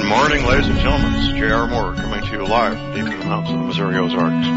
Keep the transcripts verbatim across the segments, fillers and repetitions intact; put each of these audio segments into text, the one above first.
morning, ladies and gentlemen. This is J R. Moore coming to you live deep in the mountains of the Missouri Ozarks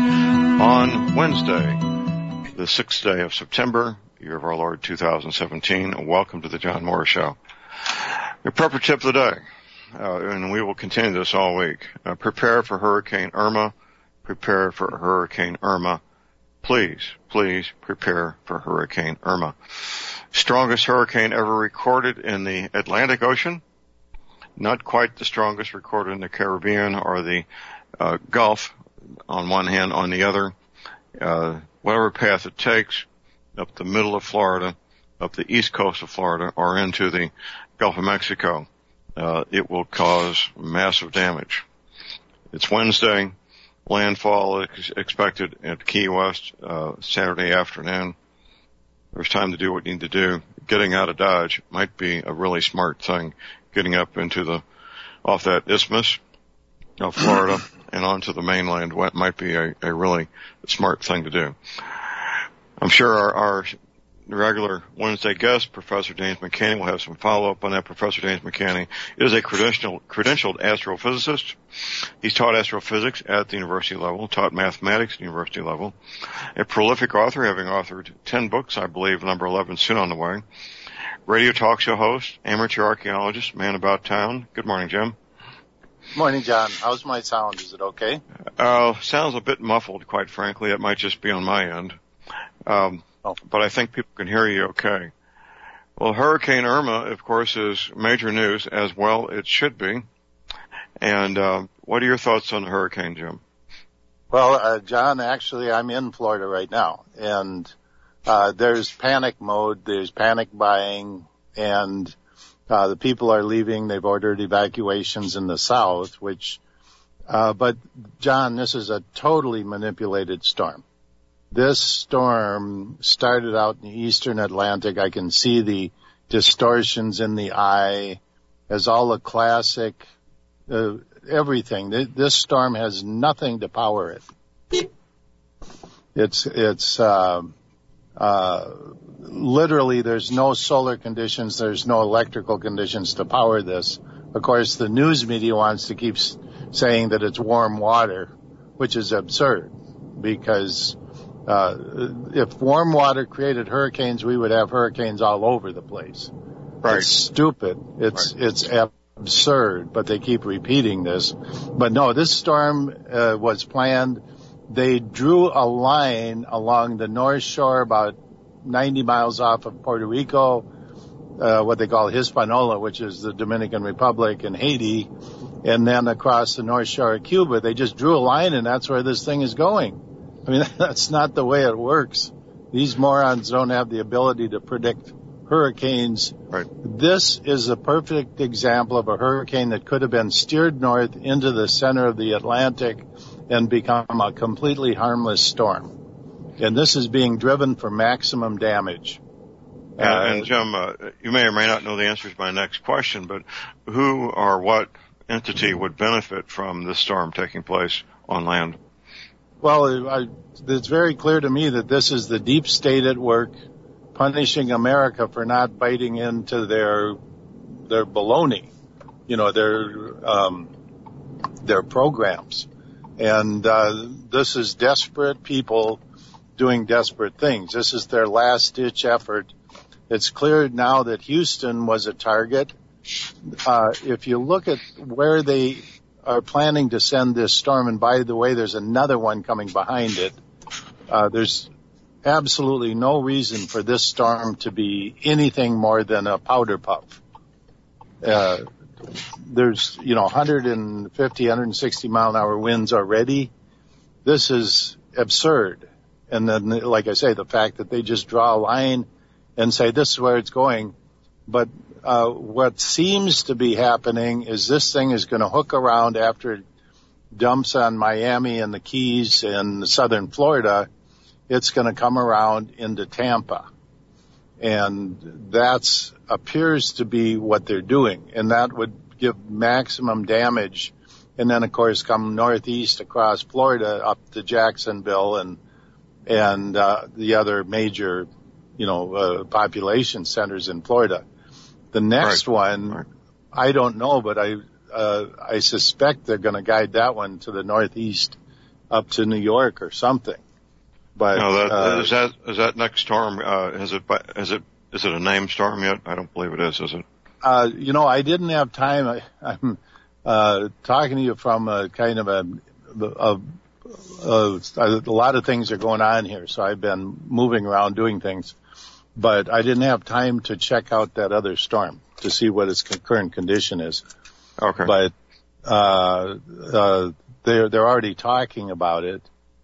on Wednesday, the sixth day of September, year of our Lord two thousand seventeen. Welcome to the John Moore Show. Your prepper tip of the day, uh, and we will continue this all week. Uh, prepare for Hurricane Irma. Prepare for Hurricane Irma. Please, please prepare for Hurricane Irma. Strongest hurricane ever recorded in the Atlantic Ocean. Not quite the strongest recorded in the Caribbean or the uh, Gulf on one hand, on the other. Uh, whatever path it takes, up the middle of Florida, up the east coast of Florida, or into the Gulf of Mexico, uh, it will cause massive damage. It's Wednesday. Landfall is expected at Key West uh, Saturday afternoon. There's time to do what you need to do. Getting out of Dodge might be a really smart thing. Getting up into the, off that isthmus of Florida and onto the mainland might be a, a really smart thing to do. I'm sure our, our regular Wednesday guest, Professor James McCanney, will have some follow-up on that. Professor James McCanney is a credentialed, credentialed astrophysicist. He's taught astrophysics at the university level, taught mathematics at the university level, a prolific author, having authored ten books, I believe, number eleven soon on the way. Radio talk show host, amateur archaeologist, man about town. Good morning, Jim. Morning, John. How's my sound? Is it okay? Uh, sounds a bit muffled, quite frankly. It might just be on my end. Um, oh. But I think people can hear you okay. Well, Hurricane Irma, of course, is major news, as well it should be. And uh, what are your thoughts on the hurricane, Jim? Well, uh, John, actually, I'm in Florida right now, and uh there's panic mode, there's panic buying, and uh the people are leaving. They've ordered evacuations in the south, which, uh but, John, this is a totally manipulated storm. This storm started out in the eastern Atlantic. I can see the distortions in the eye, as all the classic, uh, everything. This storm has nothing to power it. It's, it's, uh, uh, literally there's no solar conditions, there's no electrical conditions to power this. Of course, the news media wants to keep saying that it's warm water, which is absurd, because Uh, if warm water created hurricanes, we would have hurricanes all over the place. Right. It's stupid. It's, right. It's absurd, but they keep repeating this. But no, this storm, uh, was planned. They drew a line along the north shore about ninety miles off of Puerto Rico, uh, what they call Hispaniola, which is the Dominican Republic and Haiti, and then across the north shore of Cuba. They just drew a line, and that's where this thing is going. I mean, that's not the way it works. These morons don't have the ability to predict hurricanes. Right. This is a perfect example of a hurricane that could have been steered north into the center of the Atlantic and become a completely harmless storm. And this is being driven for maximum damage. Uh, and, Jim, uh, you may or may not know the answer to my next question, but who or what entity would benefit from this storm taking place on land? Well, I, it's very clear to me that this is the deep state at work, punishing America for not biting into their their baloney, you know, their um, their programs. And uh, this is desperate people doing desperate things. This is their last-ditch effort. It's clear now that Houston was a target. Uh, if you look at where they are planning to send this storm, and by the way, there's another one coming behind it. Uh, there's absolutely no reason for this storm to be anything more than a powder puff. Uh, there's, you know, one fifty, one sixty mile an hour winds already. This is absurd. And then, like I say, the fact that they just draw a line and say this is where it's going. But Uh, what seems to be happening is this thing is going to hook around after it dumps on Miami and the Keys and southern Florida. It's going to come around into Tampa. And that's appears to be what they're doing. And that would give maximum damage. And then, of course, come northeast across Florida up to Jacksonville and, and, uh, the other major, you know, uh, population centers in Florida. The next right. one, right. I don't know, but I uh, I suspect they're going to guide that one to the northeast up to New York or something. But no, that, uh, is that is that next storm? Uh, has it has it is it a named storm yet? I don't believe it is. Is it? Uh, you know, I didn't have time. I, I'm uh, talking to you from a kind of a, a, a, a lot of things are going on here, so I've been moving around doing things. But I didn't have time to check out that other storm to see what its current condition is. Okay. But uh, uh, they're they're already talking about it.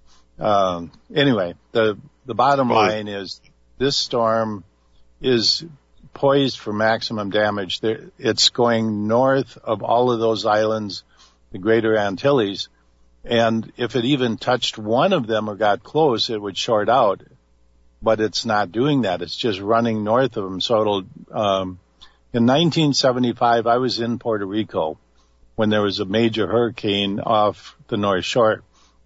Um, anyway, the the bottom well, line is this storm is poised for maximum damage. It's going north of all of those islands, the Greater Antilles, and if it even touched one of them or got close, it would short out. But it's not doing that. It's just running north of them. So it'll, um, in nineteen seventy-five, I was in Puerto Rico when there was a major hurricane off the North Shore.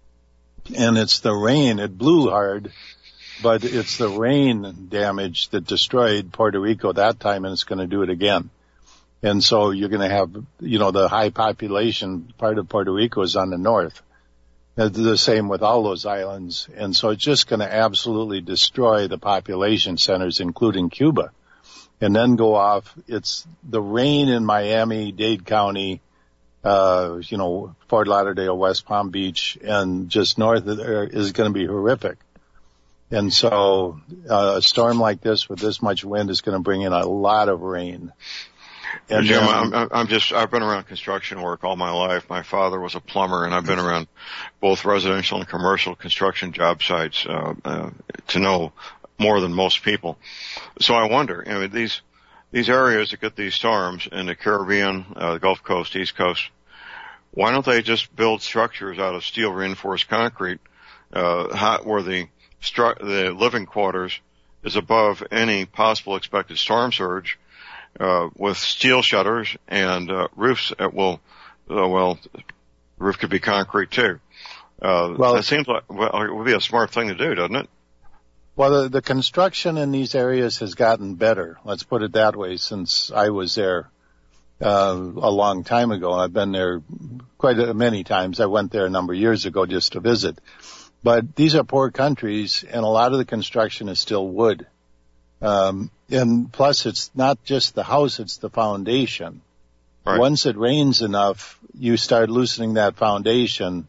And it's the rain. It blew hard, but it's the rain damage that destroyed Puerto Rico that time, and it's going to do it again. And so you're going to have, you know, the high population part of Puerto Rico is on the north. It's the same with all those islands. And so it's just going to absolutely destroy the population centers, including Cuba, and then go off. It's the rain in Miami, Dade County, uh, you know, Fort Lauderdale, West Palm Beach, and just north of there is going to be horrific. And so uh, a storm like this with this much wind is going to bring in a lot of rain. And Jim, then, I'm, I'm just, I've been around construction work all my life. My father was a plumber, and I've been around both residential and commercial construction job sites, uh, uh, to know more than most people. So I wonder, you know, these, these areas that get these storms in the Caribbean, uh, the Gulf Coast, East Coast, why don't they just build structures out of steel reinforced concrete, uh, hot, where the, stru- the living quarters is above any possible expected storm surge, uh, with steel shutters and, uh, roofs that will, uh, well, the roof could be concrete too. Uh, well, that seems like, well, it would be a smart thing to do, doesn't it? Well, the, the construction in these areas has gotten better. Let's put it that way, since I was there, uh, a long time ago. I've been there quite a, many times. I went there a number of years ago just to visit. But these are poor countries, and a lot of the construction is still wood. Um, and plus it's not just the house, it's the foundation. Right. Once it rains enough, you start loosening that foundation.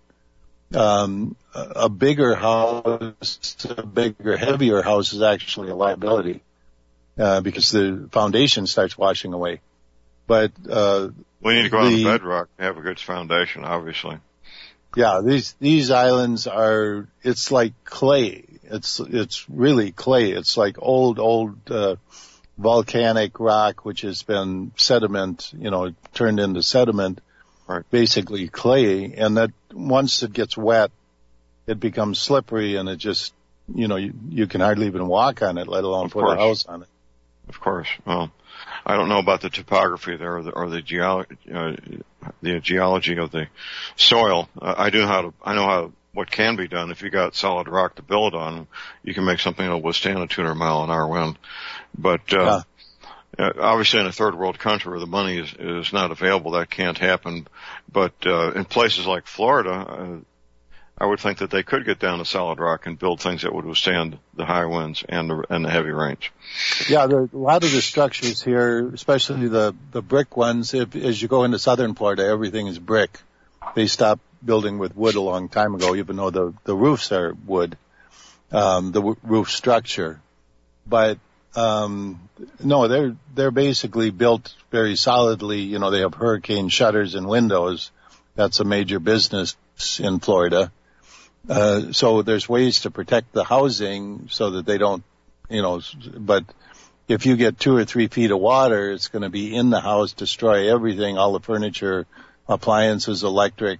Um, a bigger house, a bigger, heavier house is actually a liability, uh, because the foundation starts washing away. But, uh, we need to go on the bedrock to have a good foundation, obviously. Yeah, these, these islands are, it's like clay. It's, it's really clay. It's like old, old, uh, volcanic rock, which has been sediment, you know, turned into sediment, right. Basically clay. And that once it gets wet, it becomes slippery, and it just, you know, you, you can hardly even walk on it, let alone of put course. a house on it. Of course. Well, I don't know about the topography there or the, or the, geolo- uh, the geology of the soil. Uh, I do how to, I know how, what can be done. If you got solid rock to build on, you can make something that will withstand a two hundred mile an hour wind. But, uh, yeah. uh obviously in a third world country where the money is, is not available, that can't happen. But, uh, in places like Florida, uh, I would think that they could get down to solid rock and build things that would withstand the high winds and the, and the heavy rains. Yeah, there, a lot of the structures here, especially the, the brick ones, if, as you go into southern Florida, everything is brick. They stopped building with wood a long time ago, even though the, the roofs are wood, um, the w- roof structure. But, um, no, they're, they're basically built very solidly. You know, they have hurricane shutters and windows. That's a major business in Florida. Uh, so there's ways to protect the housing so that they don't, you know, but if you get two or three feet of water, it's going to be in the house, destroy everything, all the furniture, appliances, electric,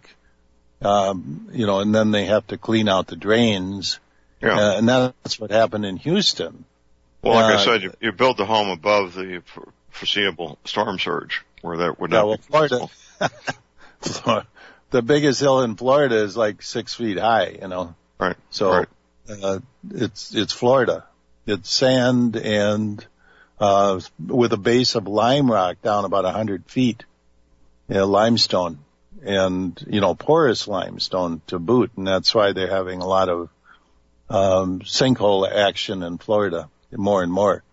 um, you know, and then they have to clean out the drains. Yeah. Uh, and that's what happened in Houston. Well, like uh, I said, you, you build the home above the foreseeable storm surge where that would not yeah, well, be Florida, the biggest hill in Florida is like six feet high, you know. Right. So, right. Uh, it's, it's Florida. It's sand and, uh, with a base of lime rock down about a hundred feet. you know, limestone and, you know, porous limestone to boot. And that's why they're having a lot of um, sinkhole action in Florida more and more.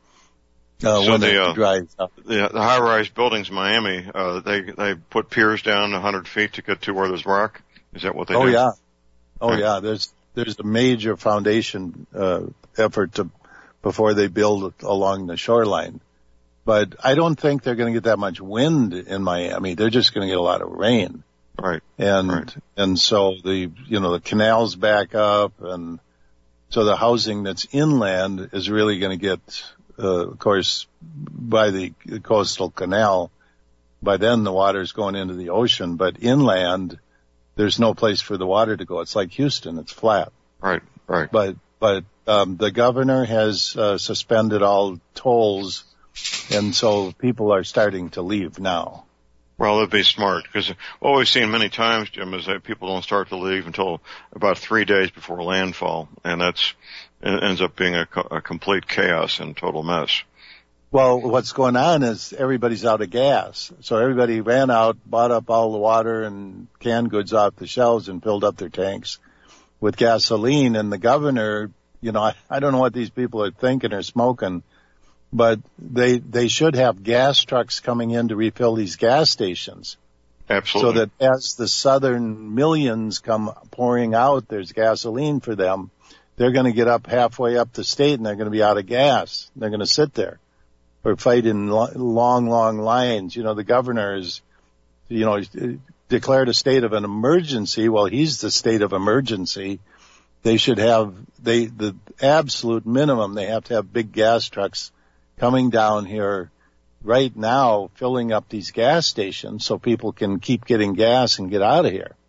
Uh, so when the, uh, dries up. the, the high-rise buildings in Miami, uh, they, they put piers down one hundred feet to get to where there's rock? Is that what they oh, do? Oh, yeah. Oh, yeah. yeah. There's, there's a major foundation, uh, effort to, before they build along the shoreline. But I don't think they're going to get that much wind in Miami. They're just going to get a lot of rain. Right. And, right. and so the, you know, the canals back up, and so the housing that's inland is really going to get, uh, of course, by the coastal canal. By then the water's going into the ocean, but inland, there's no place for the water to go. It's like Houston. It's flat. Right. Right. But, but, um, the governor has, uh, suspended all tolls. And so people are starting to leave now. Well, that'd be smart, because what we've seen many times, Jim, is that people don't start to leave until about three days before landfall, and that's it ends up being a, a complete chaos and total mess. Well, what's going on is everybody's out of gas. So everybody ran out, bought up all the water and canned goods off the shelves and filled up their tanks with gasoline. And the governor, you know, I, I don't know what these people are thinking or smoking, but they they should have gas trucks coming in to refill these gas stations. Absolutely. So that as the southern millions come pouring out, there's gasoline for them. They're going to get up halfway up the state and they're going to be out of gas. They're going to sit there or fight in long, long lines. You know, the governor is, you know, declared a state of an emergency. Well, he's the state of emergency. They should have, they, the absolute minimum, they have to have big gas trucks coming down here right now, filling up these gas stations so people can keep getting gas and get out of here.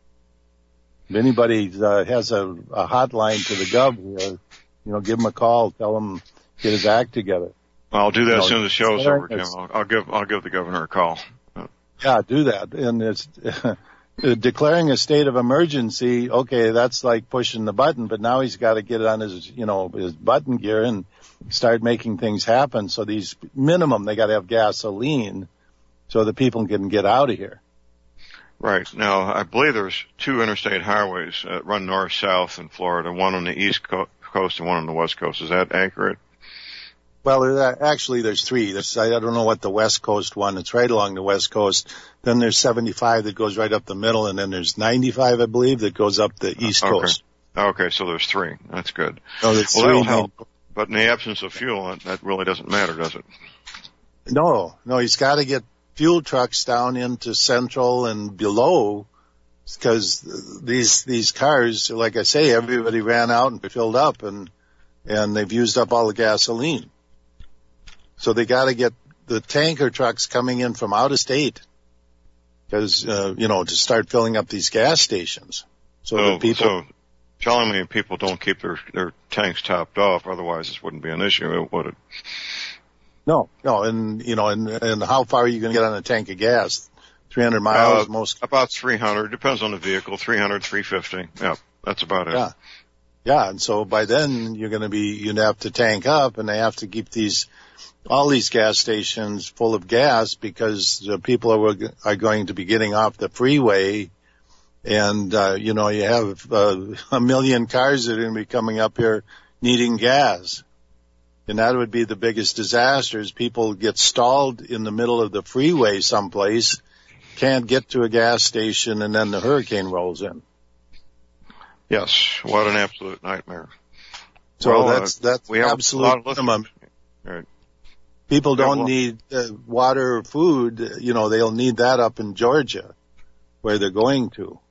If anybody uh, has a, a hotline to the gov here, you know, give them a call, tell them get his act together. I'll do that you know, as soon as the show's over, Jim. I'll, I'll give I'll give the governor a call. Yeah, do that. And it's declaring a state of emergency. Okay, that's like pushing the button, but now he's got to get it on his, you know, his button gear and start making things happen. So these minimum, they got to have gasoline so that people can get out of here. Right. Now, I believe there's two interstate highways that run north-south in Florida, one on the east co- coast and one on the west coast. Is that accurate? Well, there, actually, there's three. There's, I don't know what the west coast one. It's right along the west coast. Then there's seventy-five that goes right up the middle, and then there's ninety-five, I believe, that goes up the east okay. coast. Okay, so there's three. That's good. No, there's well, three. That'll help. But in the absence of fuel, that really doesn't matter, does it? No, no, he's got to get fuel trucks down into Central and below, because these these cars, like I say, everybody ran out and filled up, and and they've used up all the gasoline. So they got to get the tanker trucks coming in from out of state, because uh, you know, to start filling up these gas stations. So so, that people. So telling me people don't keep their their tanks topped off, otherwise this wouldn't be an issue, would it? No, no, and you know, and and how far are you going to get on a tank of gas? three hundred miles, uh, most. About three hundred. Depends on the vehicle. three hundred, three fifty. Yeah, that's about it. Yeah, yeah, and so by then you're going to be, you'd have to tank up, and they have to keep these, all these gas stations full of gas, because uh, people are are going to be getting off the freeway, and uh, you know, you have uh, a million cars that are going to be coming up here needing gas. And that would be the biggest disaster, is people get stalled in the middle of the freeway someplace, can't get to a gas station, and then the hurricane rolls in. Yes, what an absolute nightmare. So well, that's that's we have absolute minimum. Right. People don't yeah, well, need uh, water or food. You know, they'll need that up in Georgia, where they're going to.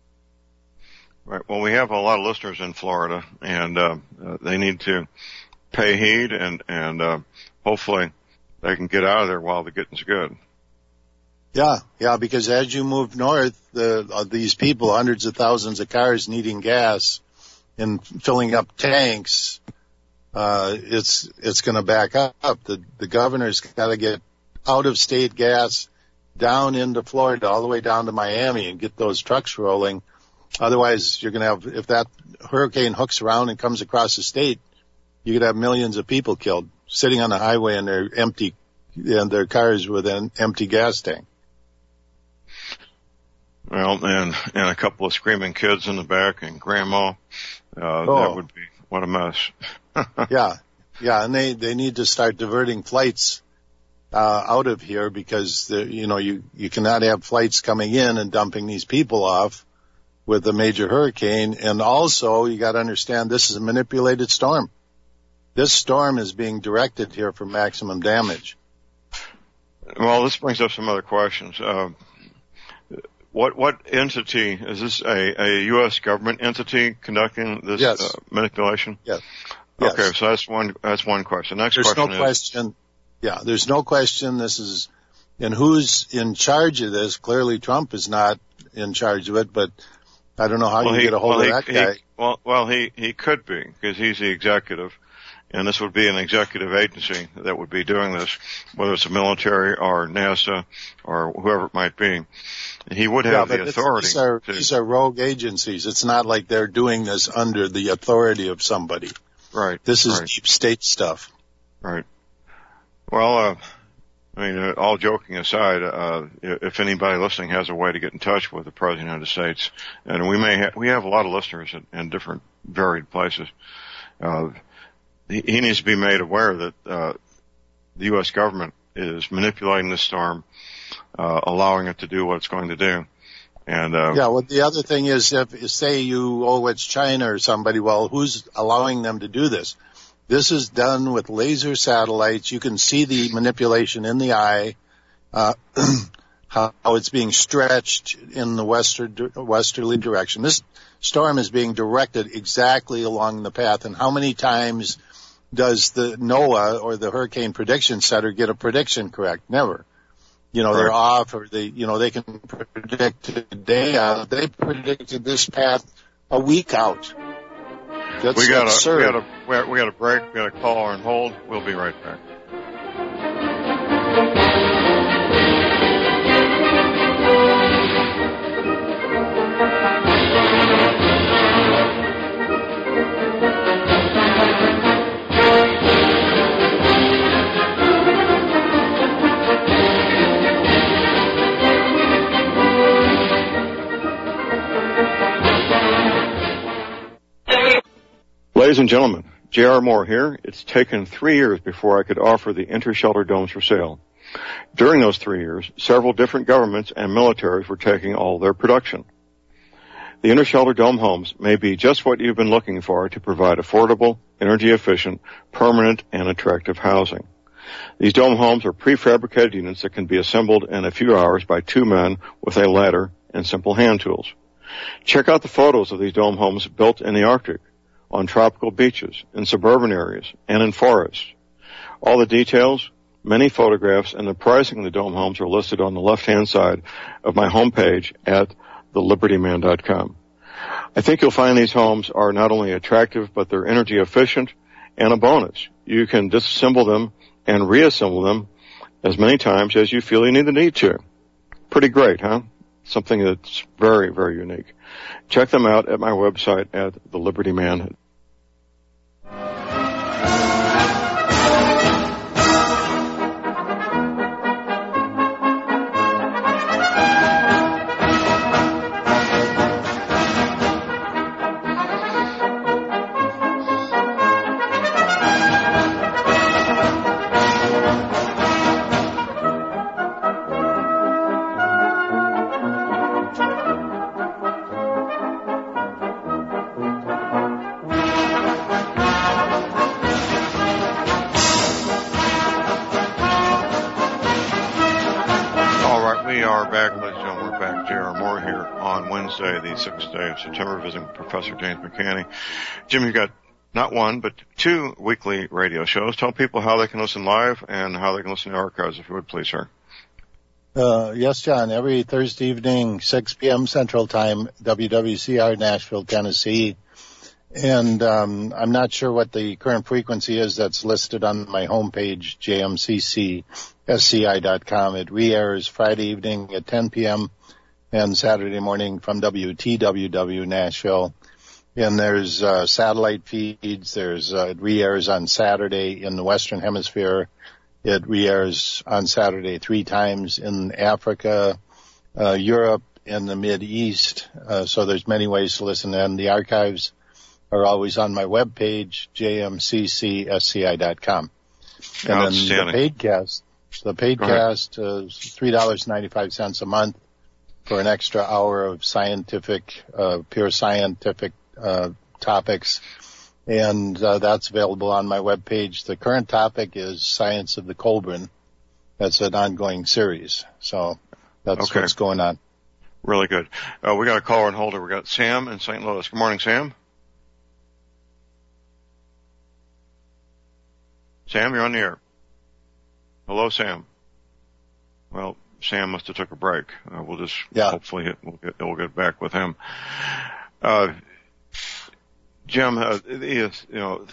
Right. Well, we have a lot of listeners in Florida, and uh, uh, they need to pay heed, and and uh, hopefully they can get out of there while the getting's good. Yeah, yeah, because as you move north, the, uh, these people, hundreds of thousands of cars needing gas and filling up tanks, uh, it's it's going to back up. The the governor's got to get out of state gas down into Florida, all the way down to Miami, and get those trucks rolling. Otherwise, you're going to have, if that hurricane hooks around and comes across the state, you could have millions of people killed sitting on the highway in their empty, in their cars with an empty gas tank. Well, and, and a couple of screaming kids in the back and grandma. Uh, oh. That would be, what a mess. yeah. Yeah. And they, they need to start diverting flights, uh, out of here because, the, you know, you, you cannot have flights coming in and dumping these people off with a major hurricane. And also you got to understand this is a manipulated storm. This storm is being directed here for maximum damage. Well, this brings up some other questions. Uh, What what entity is this? A, a U S government entity conducting this yes. uh, manipulation? Yes. Okay, yes. so that's one that's one question. Next there's question no is, question. Yeah, there's no question. This is, and who's in charge of this? Clearly, Trump is not in charge of it, but I don't know how well, you he, get a hold well, of he, that he, guy. Well, well, he he could be because he's the executive. And this would be an executive agency that would be doing this, whether it's the military or NASA or whoever it might be. He would have yeah, the authority. These are, to, these are rogue agencies. It's not like they're doing this under the authority of somebody. Right. This is right. deep state stuff. Right. Well, uh, I mean, uh, all joking aside, uh, if anybody listening has a way to get in touch with the President of the United States, and we may ha- we have a lot of listeners in, in different varied places, uh, he needs to be made aware that uh, the U S government is manipulating this storm, uh, allowing it to do what it's going to do. And uh, yeah, well, the other thing is, if say you oh it's China or somebody, well, who's allowing them to do this? This is done with laser satellites. You can see the manipulation in the eye, uh, how it's being stretched in the western westerly direction. This storm is being directed exactly along the path, and how many times does the NOAA or the Hurricane Prediction Center get a prediction correct? Never. You know, right. they're off, or they, you know, they can predict a day out. They predicted this path a week out. That's we got absurd. we got a we got a break. We got a caller on hold. We'll be right back. Ladies and gentlemen, J R. Moore here. It's taken three years before I could offer the Intershelter domes for sale. During those three years, several different governments and militaries were taking all their production. The Intershelter dome homes may be just what you've been looking for to provide affordable, energy-efficient, permanent, and attractive housing. These dome homes are prefabricated units that can be assembled in a few hours by two men with a ladder and simple hand tools. Check out the photos of these dome homes built in the Arctic, on tropical beaches, in suburban areas, and in forests. All the details, many photographs, and the pricing of the dome homes are listed on the left-hand side of my homepage at the liberty man dot com. I think you'll find these homes are not only attractive, but they're energy efficient, and a bonus. You can disassemble them and reassemble them as many times as you feel you need the need to. Pretty great, huh? Something that's very, very unique. Check them out at my website at the liberty man dot com. The sixth day of September, visiting Professor James McCanney. Jim, you've got not one, but two weekly radio shows. Tell people how they can listen live and how they can listen to archives, if you would, please, sir. Uh, yes, John. Every Thursday evening, six p.m. Central Time, W W C R, Nashville, Tennessee. And um, I'm not sure what the current frequency is that's listed on my homepage, j m c c s c i dot com. It re-airs Friday evening at ten p.m. and Saturday morning from W T W W Nashville. And there's uh, satellite feeds. There's uh, it re-airs on Saturday in the Western Hemisphere. It re-airs on Saturday three times in Africa, uh, Europe, in the Mid-East. Uh, so there's many ways to listen, and the archives are always on my webpage, j m c c s c i dot com. And then the paidcast, the paidcast is three dollars and ninety-five cents a month for an extra hour of scientific, uh, pure scientific, uh, topics. And, uh, that's available on my webpage. The current topic is Science of the Kolbrin. That's an ongoing series. So that's okay. What's going on. Really good. Uh, we got a caller and holder. We got Sam in Saint Louis. Good morning, Sam. Sam, you're on the air. Hello, Sam. Well, Sam must have took a break. Uh, we'll just yeah. hopefully hit, we'll get we'll get back with him. Uh, Jim, uh, is, you know,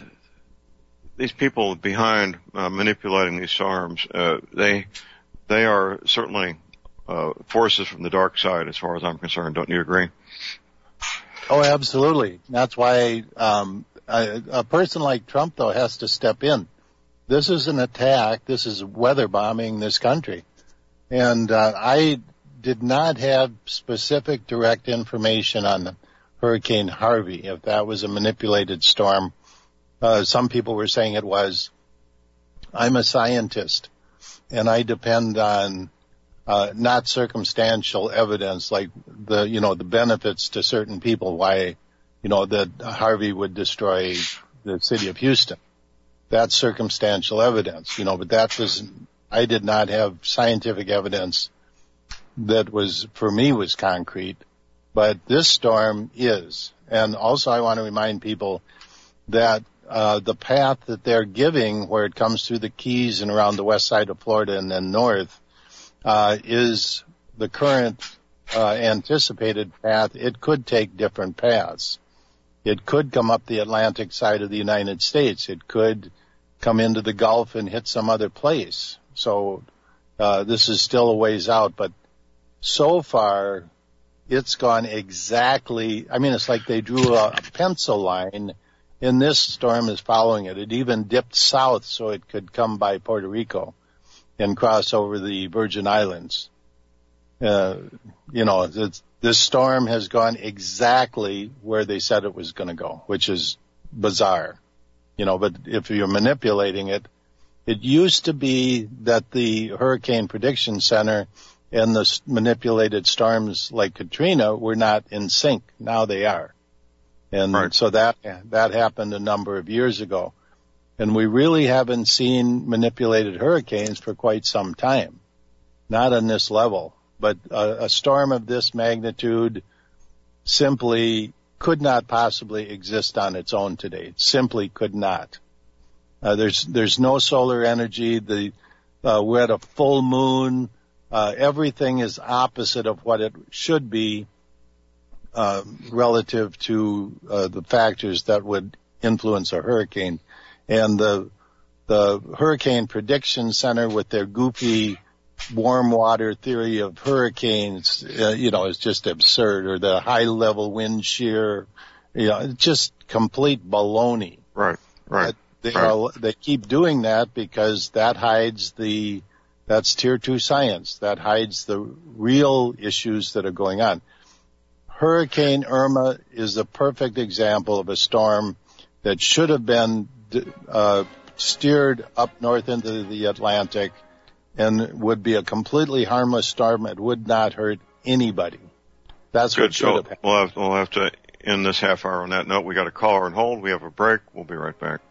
these people behind uh, manipulating these storms, uh, they they are certainly uh, forces from the dark side, as far as I'm concerned. Don't you agree? Oh, absolutely. That's why um, a, a person like Trump, though, has to step in. This is an attack. This is weather bombing this country. And uh, I did not have specific direct information on Hurricane Harvey, if that was a manipulated storm. Uh, some people were saying it was. I'm a scientist, and I depend on uh, not circumstantial evidence, like the, you know, the benefits to certain people, why, you know, that Harvey would destroy the city of Houston. That's circumstantial evidence, you know, but that was, I did not have scientific evidence that was, for me, was concrete. But this storm is. And also I want to remind people that uh the path that they're giving, where it comes through the Keys and around the west side of Florida and then north, uh is the current uh anticipated path. It could take different paths. It could come up the Atlantic side of the United States. It could come into the Gulf and hit some other place. So uh this is still a ways out, but so far it's gone exactly, I mean, it's like they drew a, a pencil line, and this storm is following it. It even dipped south so it could come by Puerto Rico and cross over the Virgin Islands. Uh, you know, it's, this storm has gone exactly where they said it was going to go, which is bizarre. You know, but if you're manipulating it, it used to be that the Hurricane Prediction Center and the manipulated storms like Katrina were not in sync. Now they are. And right. so that, that happened a number of years ago. And we really haven't seen manipulated hurricanes for quite some time. Not on this level, but a, a storm of this magnitude simply could not possibly exist on its own today. It simply could not. Uh, there's, there's no solar energy. The, uh, we're at a full moon. Uh, everything is opposite of what it should be, uh, relative to, uh, the factors that would influence a hurricane. And the, the Hurricane Prediction Center with their goofy warm water theory of hurricanes, uh, you know, is just absurd. Or the high level wind shear, you know, it's just complete baloney. Right, right. Uh, they, right. Are, they keep doing that because that hides the, That's tier two science. That hides the real issues that are going on. Hurricane Irma is the perfect example of a storm that should have been uh, steered up north into the Atlantic and would be a completely harmless storm. It would not hurt anybody. That's Good. what should so have happened. We'll have, we'll have to end this half hour on that note. We got a caller on hold. We have a break. We'll be right back.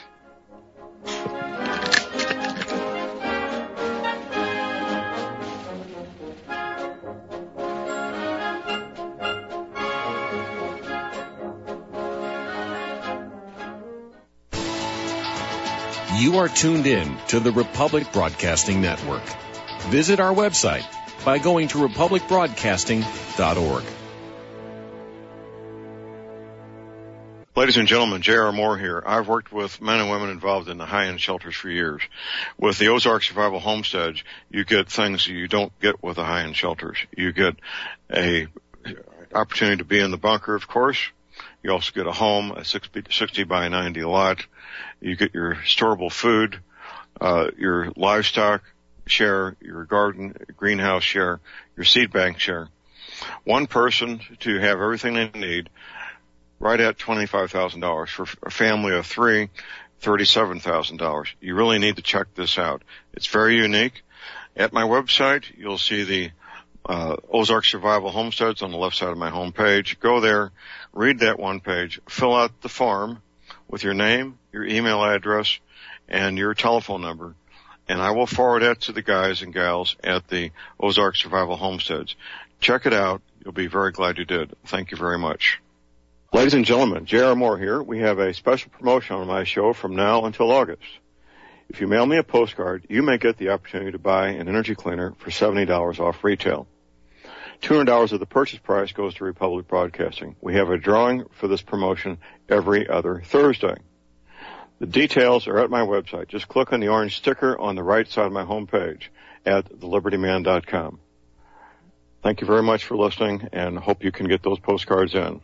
You are tuned in to the Republic Broadcasting Network. Visit our website by going to republic broadcasting dot org. Ladies and gentlemen, J R. Moore here. I've worked with men and women involved in the high-end shelters for years. With the Ozark Survival Homestead, you get things you don't get with the high-end shelters. You get a opportunity to be in the bunker, of course. You also get a home, a sixty by ninety lot. You get your storable food, uh, your livestock share, your garden, greenhouse share, your seed bank share. One person to have everything they need, right at twenty-five thousand dollars. For a family of three, thirty-seven thousand dollars. You really need to check this out. It's very unique. At my website, you'll see the uh, Ozark Survival Homesteads on the left side of my homepage. Go there, read that one page, fill out the form with your name, your email address, and your telephone number, and I will forward that to the guys and gals at the Ozark Survival Homesteads. Check it out. You'll be very glad you did. Thank you very much. Ladies and gentlemen, J R. Moore here. We have a special promotion on my show from now until August. If you mail me a postcard, you may get the opportunity to buy an energy cleaner for seventy dollars off retail. two hundred dollars of the purchase price goes to Republic Broadcasting. We have a drawing for this promotion every other Thursday. The details are at my website. Just click on the orange sticker on the right side of my homepage at the liberty man dot com. Thank you very much for listening, and hope you can get those postcards in.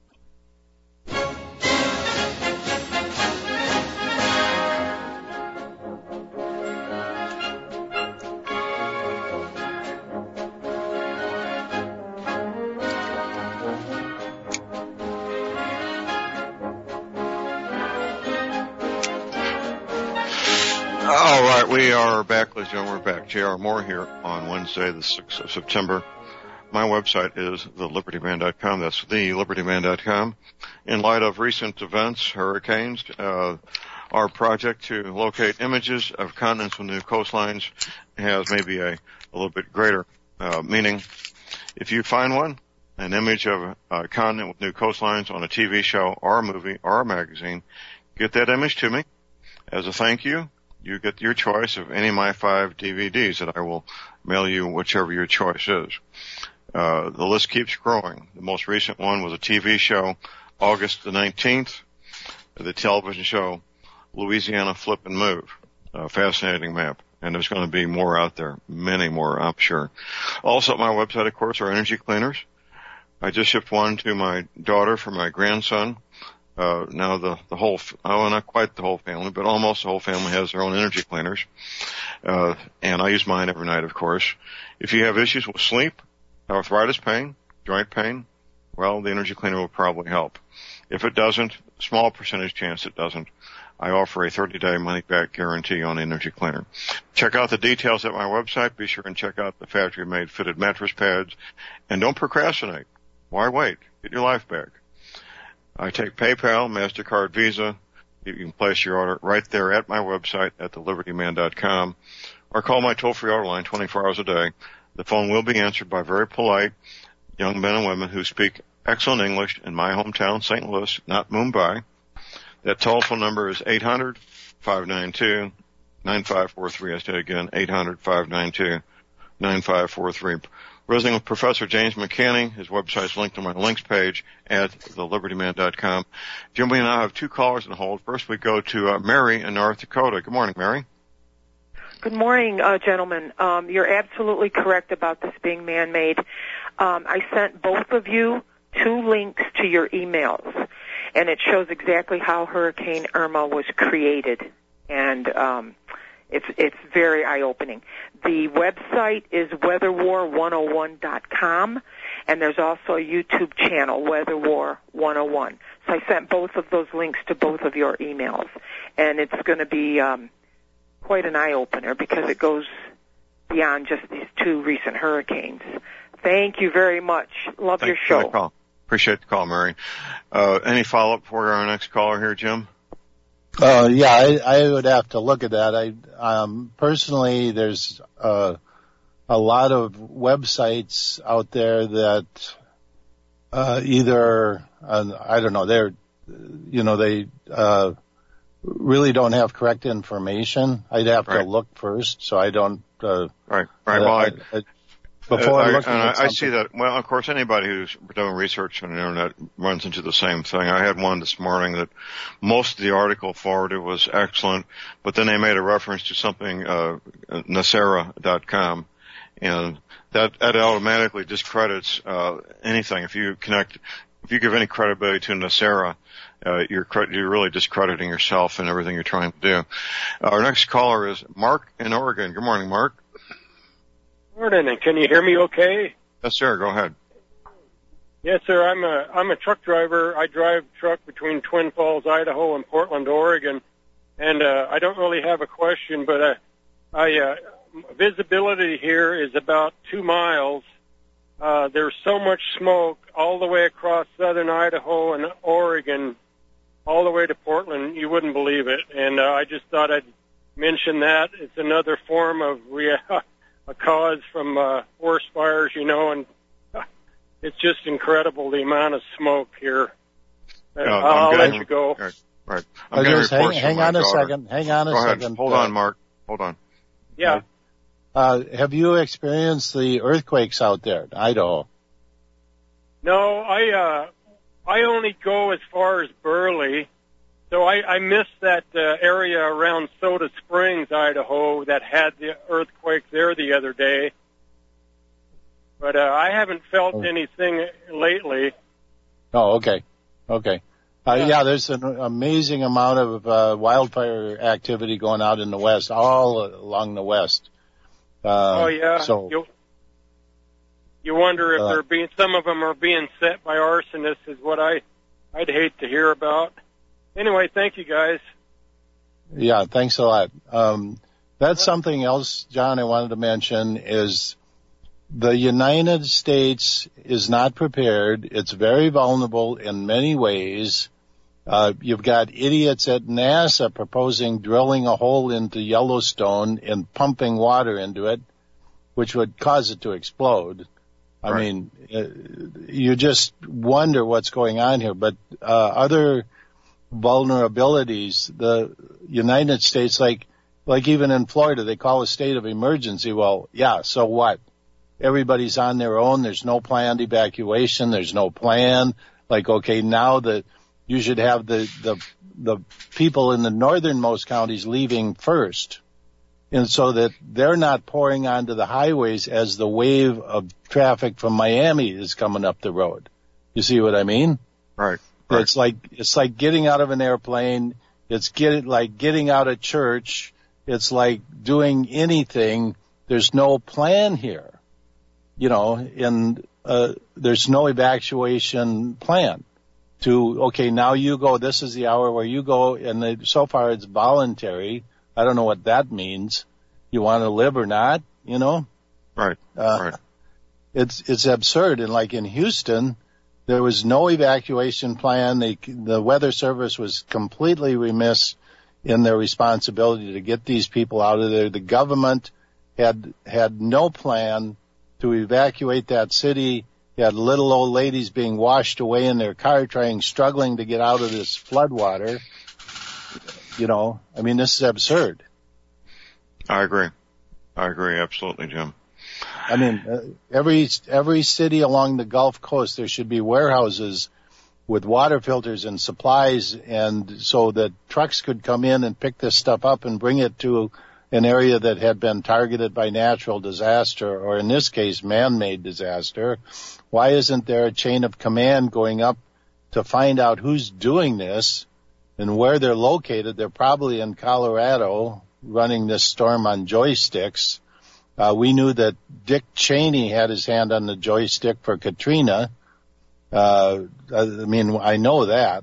All right, we are back, ladies and gentlemen. We're back. J R. Moore here on Wednesday, the sixth of September. My website is the liberty man dot com. That's the liberty man dot com. In light of recent events, hurricanes, uh, our project to locate images of continents with new coastlines has maybe a, a little bit greater uh, meaning. If you find one, an image of a continent with new coastlines on a T V show or a movie or a magazine, get that image to me. As a thank you, you get your choice of any of my five D V Ds that I will mail you, whichever your choice is. Uh, the list keeps growing. The most recent one was a T V show, August the nineteenth, the television show, Louisiana Flip and Move. A fascinating map. And there's going to be more out there, many more, I'm sure. Also at my website, of course, are energy cleaners. I just shipped one to my daughter for my grandson. Uh, now the, the whole, oh, not quite the whole family, but almost the whole family has their own energy cleaners. Uh, and I use mine every night, of course. If you have issues with sleep, arthritis pain, joint pain, well, the energy cleaner will probably help. If it doesn't, small percentage chance it doesn't, I offer a thirty-day money-back guarantee on the energy cleaner. Check out the details at my website. Be sure and check out the factory-made fitted mattress pads. And don't procrastinate. Why wait? Get your life back. I take PayPal, MasterCard, Visa. You can place your order right there at my website at the liberty man dot com, or call my toll-free order line twenty-four hours a day. The phone will be answered by very polite young men and women who speak excellent English in my hometown, Saint Louis, not Mumbai. That telephone number is eight hundred, five nine two, nine five four three. I say again, eight hundred, five nine two, nine five four three. Visiting with Professor James McCanney. His website is linked on my links page at the liberty man dot com. Jim, we now have two callers in hold. First, we go to uh, Mary in North Dakota. Good morning, Mary. Good morning, uh, gentlemen. Um, you're absolutely correct about this being man-made. Um, I sent both of you two links to your emails, and it shows exactly how Hurricane Irma was created, and um, it's it's very eye-opening. The website is weather war one oh one dot com, and there's also a YouTube channel, Weather War one oh one. So I sent both of those links to both of your emails, and it's going to be um, quite an eye-opener because it goes beyond just these two recent hurricanes. Thank you very much. Love Thanks your show. For the call. Appreciate the call, Mary. Uh, any follow-up for our next caller here, Jim? Uh, yeah, I, I would have to look at that. I, um, personally, there's, uh, a lot of websites out there that, uh, either, uh, I don't know, they're, you know, they, uh, really don't have correct information. I'd have right. to look first, so I don't, uh, right, right. Well, I, I, I Before uh, I, looking and at I, I see that. Well, of course, anybody who's doing research on the internet runs into the same thing. I had one this morning that most of the article forwarded was excellent, but then they made a reference to something, uh, Nasera dot com, and that, that automatically discredits, uh, anything. If you connect, if you give any credibility to Nasera, uh, you're, you're really discrediting yourself and everything you're trying to do. Uh, our next caller is Mark in Oregon. Good morning, Mark. Morning, and can you hear me okay? Yes, sir. Go ahead. Yes, sir. I'm a I'm a truck driver. I drive truck between Twin Falls, Idaho, and Portland, Oregon. And uh, I don't really have a question, but uh, I uh, visibility here is about two miles. Uh, there's so much smoke all the way across southern Idaho and Oregon, all the way to Portland, you wouldn't believe it. And uh, I just thought I'd mention that. It's another form of rea- a cause from uh, forest fires, you know, and it's just incredible the amount of smoke here. Uh, Yeah, I'll I'm let getting- you go. Right. right. I'm getting Just hang, reports hang from my on a daughter. second. Hang on a Go ahead. second. Hold Uh, on, Mark. Hold on. Yeah. Uh, have you experienced the earthquakes out there in Idaho? No, I uh, I only go as far as Burley, so I, I missed that uh, area around Soda Springs, Idaho, that had the earthquake there the other day. But uh, I haven't felt Oh. anything lately. Oh, okay. Okay. Uh, Yeah. yeah, there's an amazing amount of uh, wildfire activity going out in the west, all along the west. Uh, oh yeah. So, you, you wonder if Uh, they're being some of them are being set by arsonists, is what I I'd hate to hear about. Anyway, thank you guys. yeah, thanks a lot. Um, that's something else, John, I wanted to mention is the United States is not prepared. It's very vulnerable in many ways. Uh, you've got idiots at NASA proposing drilling a hole into Yellowstone and pumping water into it, which would cause it to explode. I Right. mean, uh, you just wonder what's going on here. But uh, other vulnerabilities, the United States, like like even in Florida, they call a state of emergency. Well, yeah, so what? Everybody's on their own. There's no planned evacuation. There's no plan. Like, okay, now that you should have the, the, the people in the northernmost counties leaving first. And so that they're not pouring onto the highways as the wave of traffic from Miami is coming up the road. You see what I mean? Right. right. It's like, it's like getting out of an airplane. It's get, like getting out of church. It's like doing anything. There's no plan here. You know, and uh, there's no evacuation plan to, okay, now you go, this is the hour where you go, and they, so far it's voluntary. I don't know what that means. You want to live or not, you know? Right. Uh, right. It's, it's absurd. And like in Houston, there was no evacuation plan. They, the weather service was completely remiss in their responsibility to get these people out of there. The government had, had no plan to evacuate that city. You had little old ladies being washed away in their car trying, struggling to get out of this floodwater. You know, I mean, this is absurd. I agree. I agree. Absolutely, Jim. I mean, uh, every, every city along the Gulf Coast, there should be warehouses with water filters and supplies, and so that trucks could come in and pick this stuff up and bring it to an area that had been targeted by natural disaster, or in this case, man-made disaster. Why isn't there a chain of command going up to find out who's doing this and where they're located? They're probably in Colorado running this storm on joysticks. Uh, we knew that Dick Cheney had his hand on the joystick for Katrina. Uh, I mean, I know that.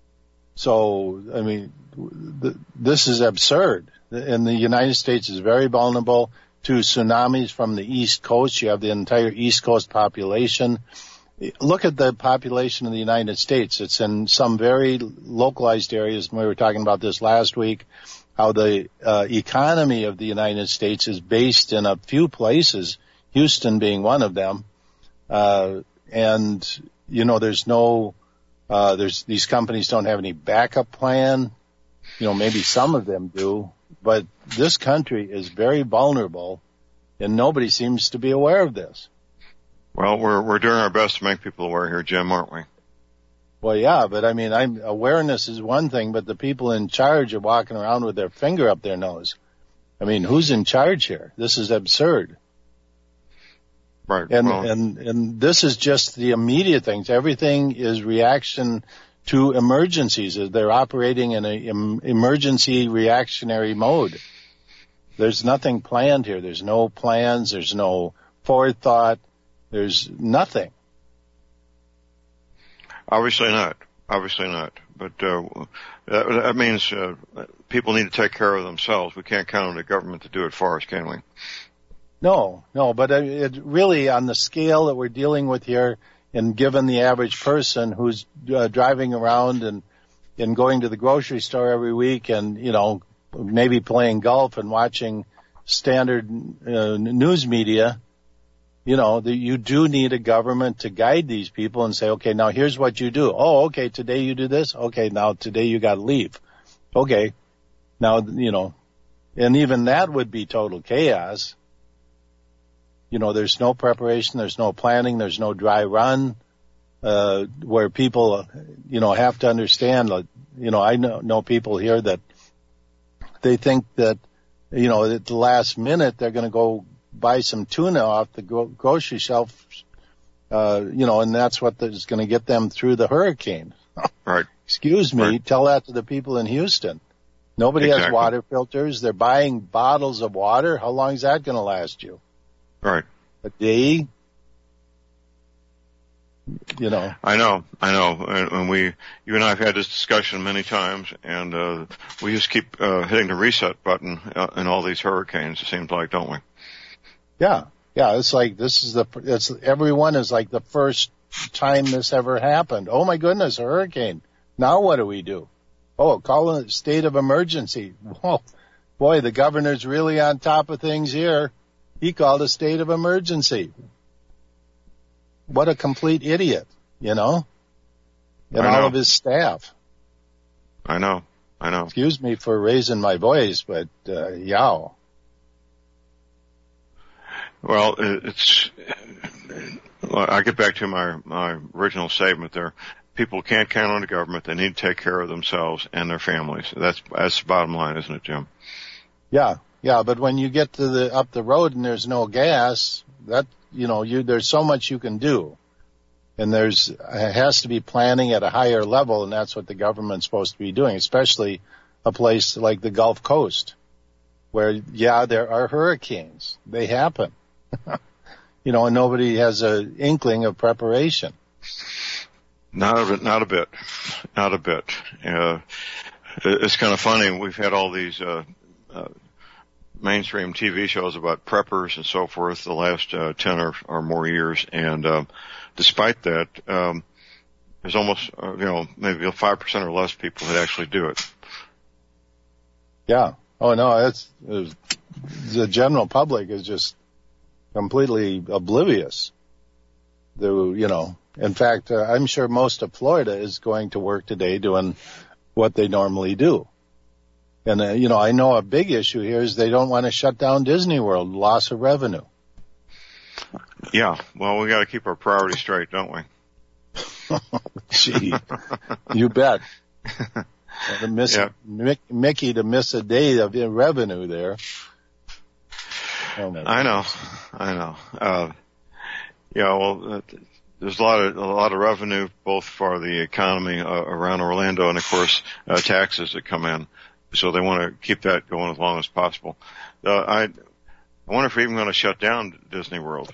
So, I mean, th- this is absurd. And the United States is very vulnerable to tsunamis from the East Coast. You have the entire East Coast population. Look at the population of the United States. It's in some very localized areas. We were talking about this last week, how the uh, economy of the United States is based in a few places, Houston being one of them. Uh, and, you know, there's no, uh, there's, these companies don't have any backup plan. You know, maybe some of them do. But this country is very vulnerable, and nobody seems to be aware of this. Well, we're we're doing our best to make people aware here, Jim, aren't we? Well, yeah, but I mean, I'm, awareness is one thing, but the people in charge are walking around with their finger up their nose. I mean, who's in charge here? This is absurd. Right. And well, and and this is just the immediate things. Everything is reaction to emergencies. They're operating in an emergency reactionary mode. There's nothing planned here. There's no plans. There's no forethought. There's nothing. Obviously not. Obviously not. But uh, that, that means uh, people need to take care of themselves. We can't count on the government to do it for us, can we? No, no. But it really, on the scale that we're dealing with here, and given the average person who's uh, driving around and and going to the grocery store every week, and you know maybe playing golf and watching standard uh, news media. You know, the, you do need a government to guide these people and say, okay, now here's what you do. Oh, okay, today you do this. Okay, now today you got to leave. Okay, now, you know, and even that would be total chaos. You know, there's no preparation, there's no planning, there's no dry run, uh, where people, you know, have to understand, like, you know, I know, know people here that they think that, you know, at the last minute they're going to go buy some tuna off the gro- grocery shelf, uh, you know, and that's what is going to get them through the hurricane. Right. Excuse me, right. Tell that to the people in Houston. Nobody exactly. has water filters. They're buying bottles of water. How long is that going to last you? Right. A day? You know. I know, I know. And, and we, you and I have had this discussion many times, and uh, we just keep uh, hitting the reset button uh, in all these hurricanes, it seems like, don't we? Yeah, yeah, it's like this is the, it's, everyone is like the first time this ever happened. Oh my goodness, a hurricane. Now what do we do? Oh, call it a state of emergency. Whoa, boy, the governor's really on top of things here. He called a state of emergency. What a complete idiot, you know? And all of his staff. I know, I know. Excuse me for raising my voice, but, uh, yow. Well, it's, I get back to my, my original statement there. People can't count on the government. They need to take care of themselves and their families. That's, that's the bottom line, isn't it, Jim? Yeah, yeah, but when you get to the, up the road and there's no gas, that, you know, you, there's so much you can do. And there's, it has to be planning at a higher level, and that's what the government's supposed to be doing, especially a place like the Gulf Coast, where, yeah, there are hurricanes. They happen. You know, and nobody has an inkling of preparation. Not a bit, not a bit, not a bit. Uh, it's kind of funny. We've had all these, uh, uh, mainstream T V shows about preppers and so forth the last, uh, ten or, or more years. And, um, despite that, um, there's almost, uh, you know, maybe five percent or less people that actually do it. Yeah. Oh no, it's, it's the general public is just completely oblivious. The, you know, in fact, uh, I'm sure most of Florida is going to work today doing what they normally do. And, uh, you know, I know a big issue here is they don't want to shut down Disney World, loss of revenue. Yeah. Well, we got to keep our priorities straight, don't we? Gee, you bet. To miss, yeah. Mick, Mickey to miss a day of revenue there. Oh, I know, I know. Uh, yeah, well, uh, there's a lot of, a lot of revenue both for the economy uh, around Orlando and of course, uh, taxes that come in. So they want to keep that going as long as possible. Uh, I, I wonder if we're even going to shut down Disney World.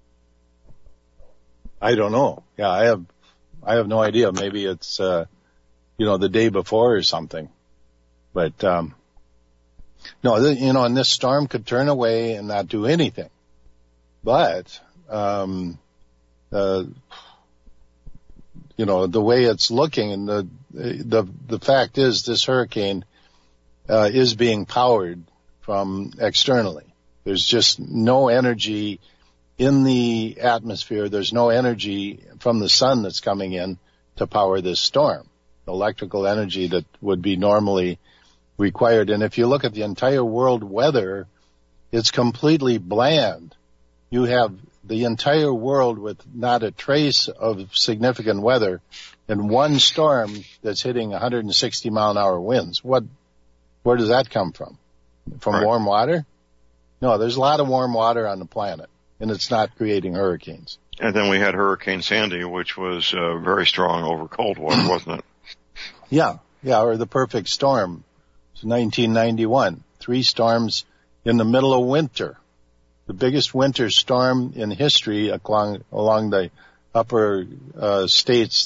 I don't know. Yeah, I have, I have no idea. Maybe it's, uh, you know, the day before or something. But, um, no, th- you know, and this storm could turn away and not do anything. But, um, uh, you know, the way it's looking and the, the, the fact is this hurricane, uh, is being powered from externally. There's just no energy in the atmosphere. There's no energy from the sun that's coming in to power this storm. Electrical energy that would be normally required. And if you look at the entire world weather, it's completely bland. You have the entire world with not a trace of significant weather and one storm that's hitting one hundred sixty mile an hour winds. What, where does that come from? From right. warm water? No, there's a lot of warm water on the planet and it's not creating hurricanes. And then we had Hurricane Sandy, which was uh, very strong over cold water, wasn't it? Yeah, yeah, or the perfect storm. It's nineteen ninety-one. Three storms in the middle of winter. The biggest winter storm in history along, along the upper uh, states, the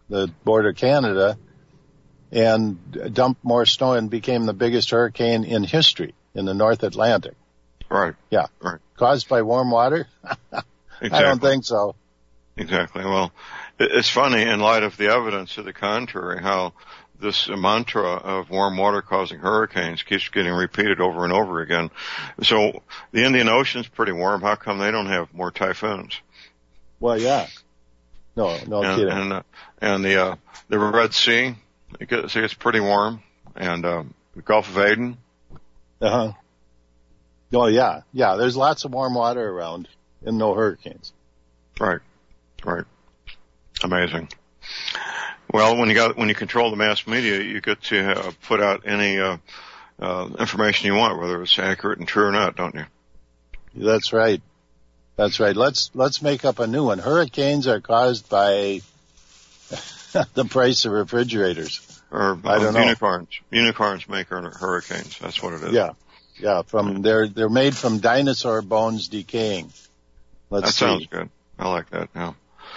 the border of Canada, and dumped more snow and became the biggest hurricane in history in the North Atlantic. Right. Yeah. Right. Caused by warm water? Exactly. I don't think so. Exactly. Well, it's funny in light of the evidence to the contrary how this mantra of warm water causing hurricanes keeps getting repeated over and over again. So the Indian Ocean's pretty warm. How come they don't have more typhoons? Well, yeah. No, no and, kidding. And, uh, and the, uh, the Red Sea, it gets, it gets pretty warm. And, uh, the Gulf of Aden. Uh-huh. Oh, yeah. Yeah, there's lots of warm water around and no hurricanes. Right. Right. Amazing. Well, when you got, when you control the mass media, you get to uh, put out any, uh, uh, information you want, whether it's accurate and true or not, don't you? That's right. That's right. Let's, let's make up a new one. Hurricanes are caused by the price of refrigerators. Or, I don't uh, know. unicorns. Unicorns make hurricanes. That's what it is. Yeah. Yeah. From, they're, they're made from dinosaur bones decaying. Let's that see. sounds good. I like that. Yeah.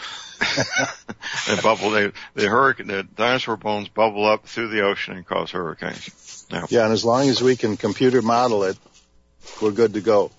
they bubble, they, the hurricane, the dinosaur bones bubble up through the ocean and cause hurricanes. Yeah. Yeah. And as long as we can computer model it, we're good to go.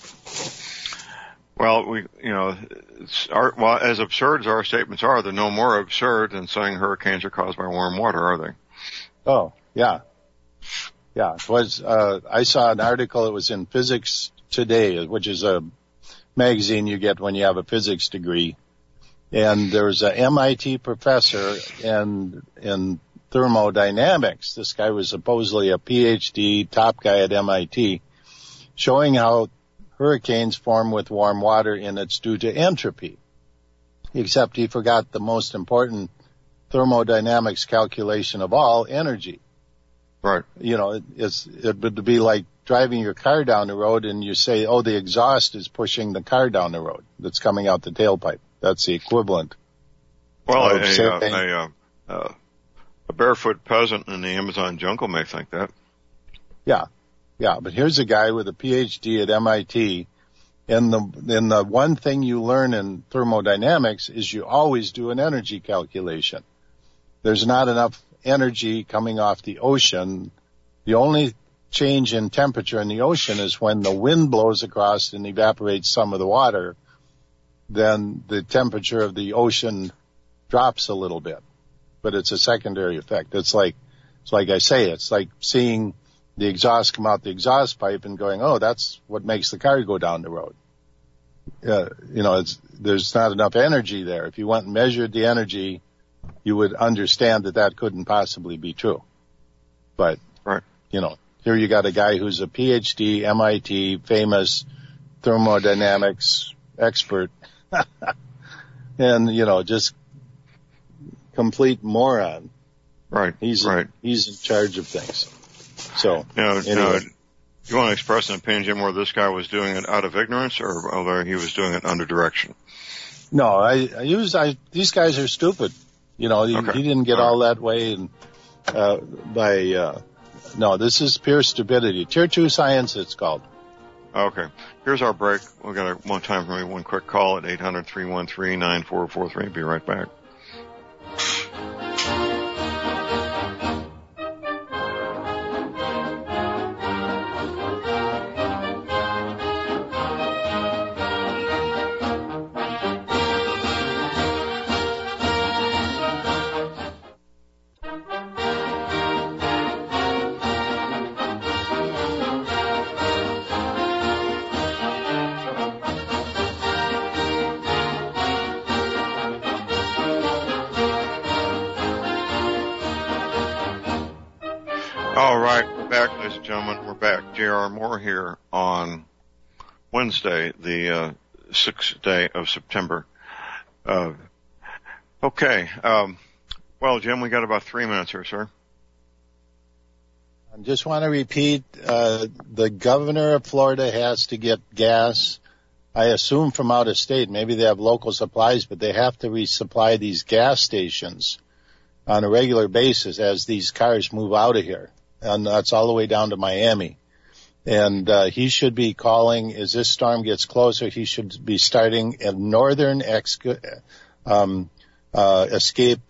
Well, we, you know, it's our, well, as absurd as our statements are, they're no more absurd than saying hurricanes are caused by warm water, are they? Oh, yeah. Yeah. It was, uh, I saw an article, it was in Physics Today, which is a magazine you get when you have a physics degree. And there was a M I T professor in, in thermodynamics. This guy was supposedly a P H D top guy at M I T, showing how hurricanes form with warm water and it's due to entropy. Except he forgot the most important thermodynamics calculation of all, energy. Right. You know, it's, it would be like driving your car down the road and you say, oh, the exhaust is pushing the car down the road that's coming out the tailpipe. That's the equivalent. Well, a, saying, a, a, a, a barefoot peasant in the Amazon jungle may think that. Yeah. Yeah. But here's a guy with a P H D at M I T. And the, and the one thing you learn in thermodynamics is you always do an energy calculation. There's not enough energy coming off the ocean. The only change in temperature in the ocean is when the wind blows across and evaporates some of the water, then the temperature of the ocean drops a little bit. But it's a secondary effect. It's like, it's like I say, it's like seeing the exhaust come out the exhaust pipe and going, oh, that's what makes the car go down the road. Uh, you know, it's, there's not enough energy there. If you went and measured the energy, you would understand that that couldn't possibly be true. But, right. You know, here you got a guy who's a P H D, M I T, famous thermodynamics expert. And, you know, just complete moron. Right. He's, right. he's in charge of things. So, you know, anyway. you know, you want to express an opinion, Jim, whether this guy was doing it out of ignorance or whether he was doing it under direction? No, I, I use, I, these guys are stupid. You know, he, okay. he didn't get all, all that way and, uh, by, uh, no, this is pure stupidity. Tier two science, it's called. Okay. Here's our break. We've got a, one time for me, one quick call at eight hundred, three one three, nine four four three. Be right back. All right, we're back, ladies and gentlemen. We're back. J R. Moore here on Wednesday, the uh, sixth day of September. Uh, okay. Um, well, Jim, we got about three minutes here, sir. I just want to repeat, uh, the governor of Florida has to get gas, I assume from out of state. Maybe they have local supplies, but they have to resupply these gas stations on a regular basis as these cars move out of here. And that's all the way down to Miami. And uh, he should be calling, as this storm gets closer, he should be starting a northern ex- um, uh, escape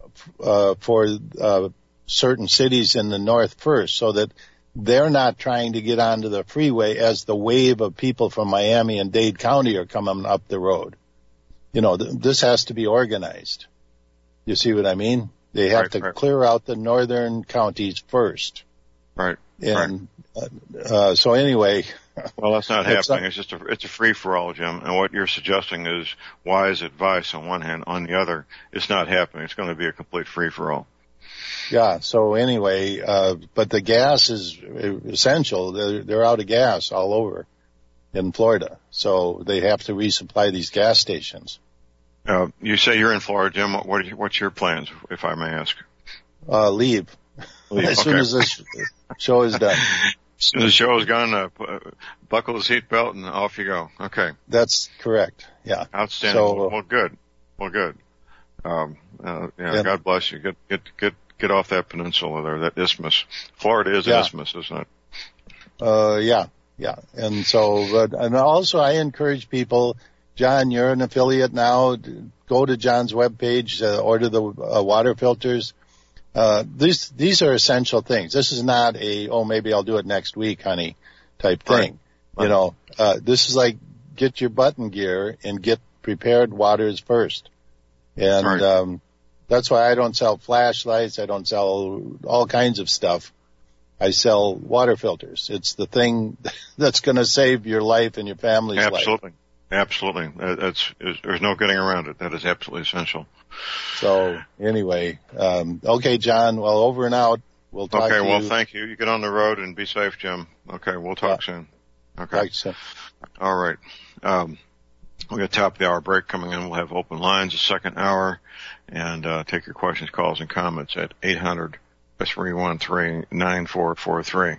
uh, for uh, certain cities in the north first, so that they're not trying to get onto the freeway as the wave of people from Miami and Dade County are coming up the road. You know, th- this has to be organized. You see what I mean? They have right, to right. clear out the northern counties first. Right. And right. Uh, uh, so anyway. Well, that's not it's happening. Not, it's just a, it's a free-for-all, Jim. And what you're suggesting is wise advice on one hand. On the other, it's not happening. It's going to be a complete free-for-all. Yeah. So anyway, uh, but the gas is essential. They're, they're out of gas all over in Florida. So they have to resupply these gas stations. Uh, you say you're in Florida, Jim. What, what are you, what's your plans, if I may ask? Uh, leave. leave. As Okay. soon as this show is done. As soon as the show is gone, uh, buckle the seatbelt and off you go. Okay. That's correct. Yeah. Outstanding. So, well, good. Well, good. Um, uh, yeah, yeah. God bless you. Get, get, get, get off that peninsula there, that isthmus. Florida is an Yeah. isthmus, isn't it? Uh, yeah, yeah. And so, but, and also I encourage people, John, you're an affiliate now, go to John's webpage, uh, order the uh, water filters. Uh, these, these are essential things. This is not a, oh, maybe I'll do it next week, honey, type thing. Right. Right. You know, uh, this is like get your button gear and get prepared waters first. And, Right. um, that's why I don't sell flashlights. I don't sell all kinds of stuff. I sell water filters. It's the thing that's going to save your life and your family's life. Absolutely. Absolutely. That's, there's no getting around it. That is absolutely essential. So anyway, um, okay, John, well, over and out. We'll talk Okay, to well, you. thank you. You get on the road and be safe, Jim. Okay, we'll talk Yeah. soon. Okay. Talk soon. All right. Um, we got top of the hour break coming in. We'll have open lines the second hour and, uh, take your questions, calls, and comments at eight hundred, three one three, nine four four three.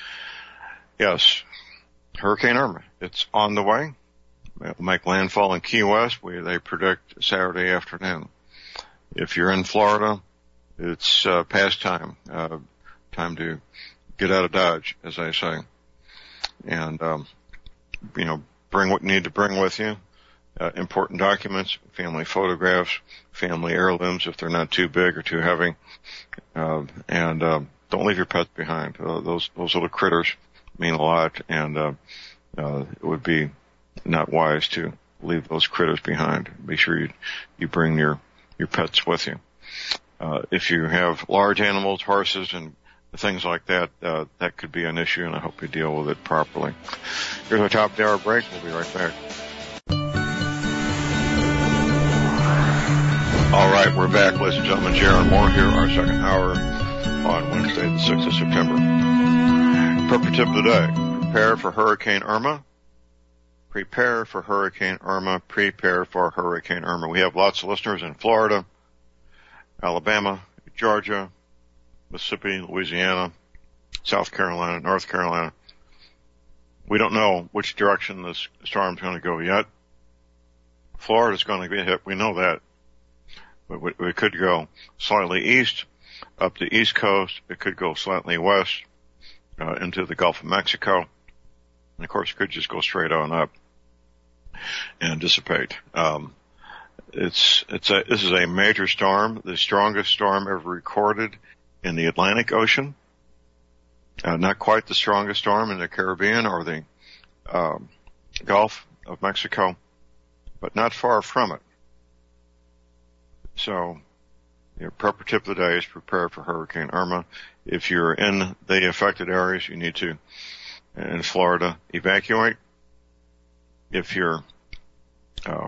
Yes. Hurricane Irma. It's on the way. It'll make landfall in Key West. We, they predict Saturday afternoon. If you're in Florida, it's, uh, past time, uh, time to get out of Dodge, as I say. And, um, you know, bring what you need to bring with you. Uh, important documents, family photographs, family heirlooms if they're not too big or too heavy. Uh, and, um, don't leave your pets behind. Uh, those, those little critters mean a lot, and, uh, uh, it would be not wise to leave those critters behind. Be sure you, you bring your, your pets with you. Uh, if you have large animals, horses, and things like that, uh, that could be an issue, and I hope you deal with it properly. Here's our top of the hour break. We'll be right back. All right, we're back, ladies and gentlemen. Jaron Moore here, our second hour on Wednesday, the sixth of September. Purpose tip of the day: prepare for Hurricane Irma. Prepare for Hurricane Irma. Prepare for Hurricane Irma. We have lots of listeners in Florida, Alabama, Georgia, Mississippi, Louisiana, South Carolina, North Carolina. We don't know which direction this storm's going to go yet. Florida's going to be hit. We know that. But we could go slightly east, up the East Coast. It could go slightly west, uh, into the Gulf of Mexico. And of course, it could just go straight on up and dissipate. Um, it's, it's a, this is a major storm, the strongest storm ever recorded in the Atlantic Ocean. Uh, not quite the strongest storm in the Caribbean or the, um, Gulf of Mexico, but not far from it. So, your proper tip of the day is prepare for Hurricane Irma. If you're in the affected areas, you need to, in Florida, evacuate. If you're uh,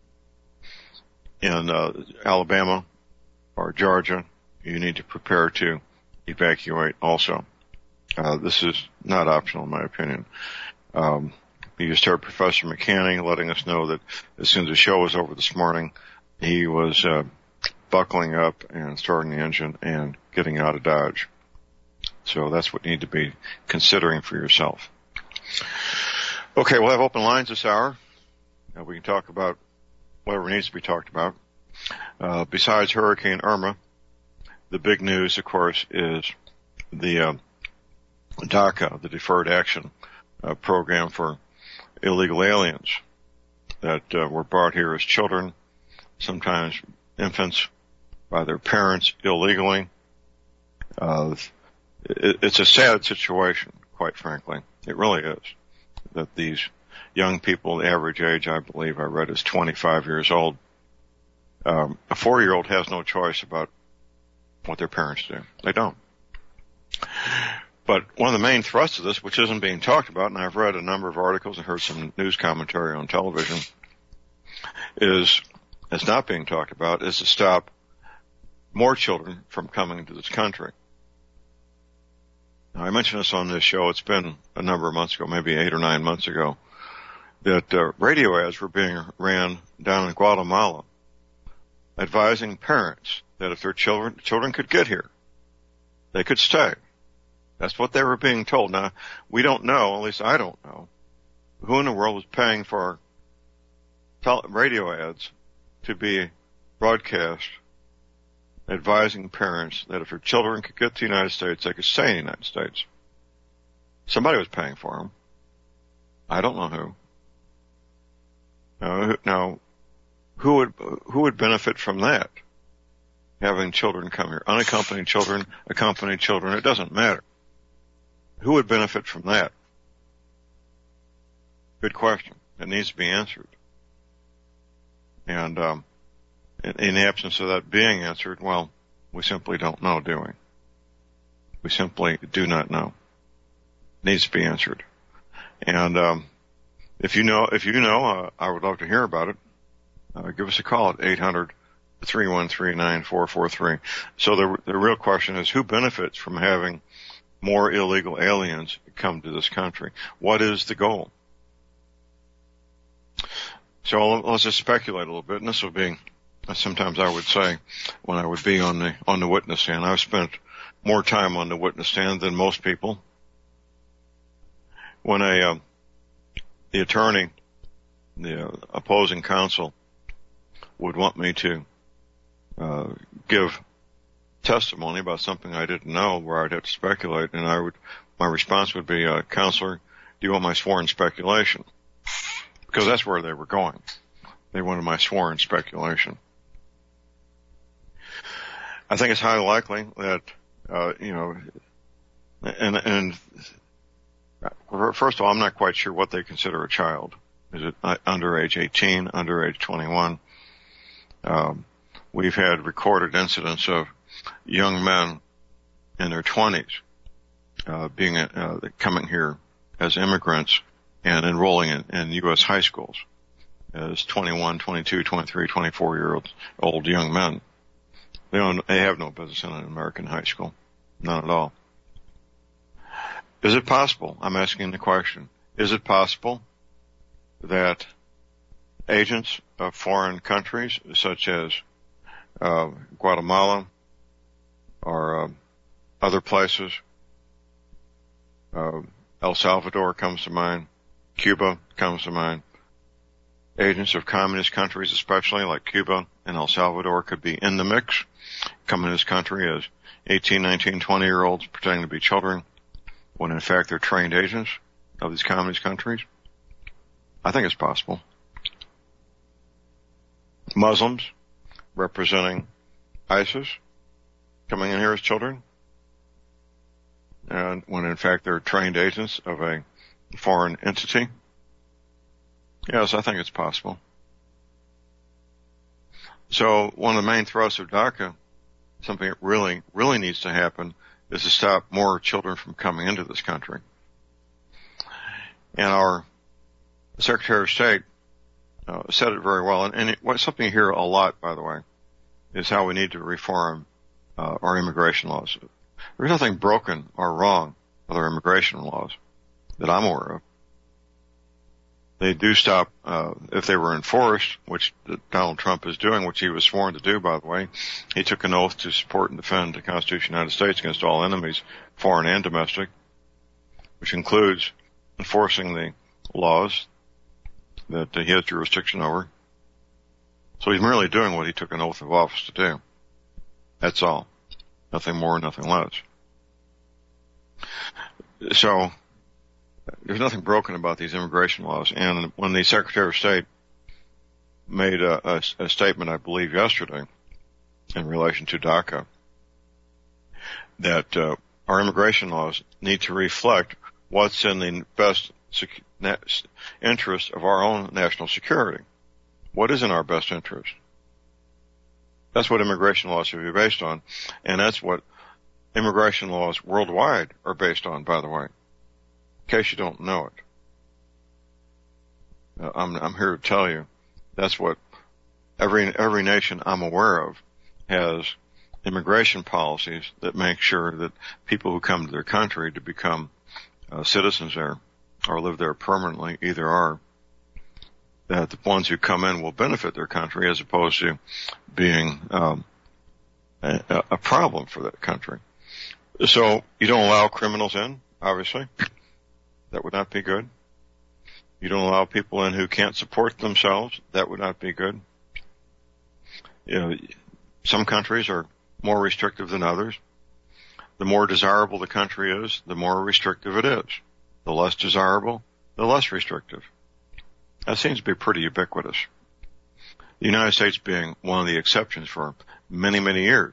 in uh, Alabama or Georgia, you need to prepare to evacuate also. Uh, this is not optional, in my opinion. Um, you just heard Professor McCanny letting us know that as soon as the show was over this morning, he was uh, buckling up and starting the engine and getting out of Dodge. So that's what you need to be considering for yourself. Okay, we'll have open lines this hour. Uh, we can talk about whatever needs to be talked about. Uh, besides Hurricane Irma, the big news, of course, is the uh, DACA, the Deferred Action uh, Program for illegal aliens that uh, were brought here as children, sometimes infants, by their parents illegally. Uh, it, it's a sad situation, quite frankly. It really is. That these young people, the average age, I believe I read, is twenty-five years old. Um, a four-year-old has no choice about what their parents do. They don't. But one of the main thrusts of this, which isn't being talked about, and I've read a number of articles and heard some news commentary on television, is, it's not being talked about, is to stop more children from coming into this country. Now, I mentioned this on this show, it's been a number of months ago, maybe eight or nine months ago, that uh, radio ads were being ran down in Guatemala advising parents that if their children children could get here, they could stay. That's what they were being told. Now, we don't know, at least I don't know, who in the world was paying for tele- radio ads to be broadcast advising parents that if their children could get to the United States, they could stay in the United States. Somebody was paying for them. I don't know who. Now, now who would who would benefit from that? Having children come here, unaccompanied children, accompanied children, it doesn't matter. Who would benefit from that? Good question. It needs to be answered. And um, in, in the absence of that being answered, well, we simply don't know, do we? We simply do not know. It needs to be answered. And um, if you know, if you know, uh, I would love to hear about it. Uh, give us a call at eight hundred, three one three, nine four four three. So the the real question is, who benefits from having more illegal aliens come to this country? What is the goal? So let's just speculate a little bit, and this will be, sometimes I would say, when I would be on the on the witness stand. I've spent more time on the witness stand than most people. When a uh, the attorney, the uh, opposing counsel, would want me to uh, give testimony about something I didn't know, where I'd have to speculate, and I would, my response would be, uh, "Counselor, do you want my sworn speculation?" Because that's where they were going. They wanted my sworn speculation. I think it's highly likely that, uh, you know, and, and first of all, I'm not quite sure what they consider a child. Is it under age eighteen, under age twenty-one? Um, we've had recorded incidents of young men in their twenties, uh, being, uh, coming here as immigrants and enrolling in, in U S high schools as twenty-one, twenty-two, twenty-three, twenty-four year old, old young men. They don't, they have no business in an American high school. None at all. Is it possible? I'm asking the question. Is it possible that agents of foreign countries such as uh, Guatemala or uh, other places, uh, El Salvador comes to mind, Cuba comes to mind, agents of communist countries especially like Cuba and El Salvador could be in the mix, coming to this country as eighteen, nineteen, twenty year olds pretending to be children when in fact they're trained agents of these communist countries? I think it's possible. Muslims representing ISIS coming in here as children, and when in fact they're trained agents of a foreign entity. Yes, I think it's possible. So one of the main thrusts of DACA, something that really, really needs to happen, is to stop more children from coming into this country. And our Secretary of State uh, said it very well. And, and it, what, something you hear a lot, by the way, is how we need to reform uh, our immigration laws. There's nothing broken or wrong with our immigration laws that I'm aware of. They do stop, uh, if they were enforced, which Donald Trump is doing, which he was sworn to do, by the way. He took an oath to support and defend the Constitution of the United States against all enemies, foreign and domestic, which includes enforcing the laws that he has jurisdiction over. So he's merely doing what he took an oath of office to do. That's all. Nothing more, nothing less. So there's nothing broken about these immigration laws. And when the Secretary of State made a, a, a statement, I believe yesterday, in relation to DACA, that uh, our immigration laws need to reflect what's in the best sec- interest of our own national security. What is in our best interest? That's what immigration laws should be based on, and that's what immigration laws worldwide are based on, by the way, in case you don't know it. Uh, I'm, I'm here to tell you that's what every every nation I'm aware of has immigration policies that make sure that people who come to their country to become uh, citizens there or live there permanently either are that the ones who come in will benefit their country as opposed to being um, a, a problem for that country. So you don't allow criminals in, obviously. That would not be good. You don't allow people in who can't support themselves. That would not be good. You know, some countries are more restrictive than others. The more desirable the country is, the more restrictive it is. The less desirable, the less restrictive. That seems to be pretty ubiquitous. The United States being one of the exceptions for many, many years,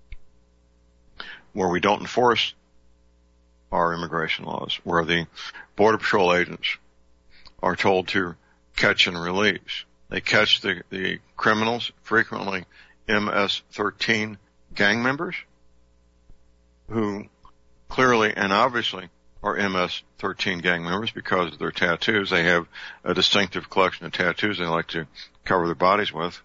where we don't enforce our immigration laws, where the Border Patrol agents are told to catch and release. They catch the, the criminals, frequently M S thirteen gang members, who clearly and obviously are M S thirteen gang members because of their tattoos. They have a distinctive collection of tattoos they like to cover their bodies with.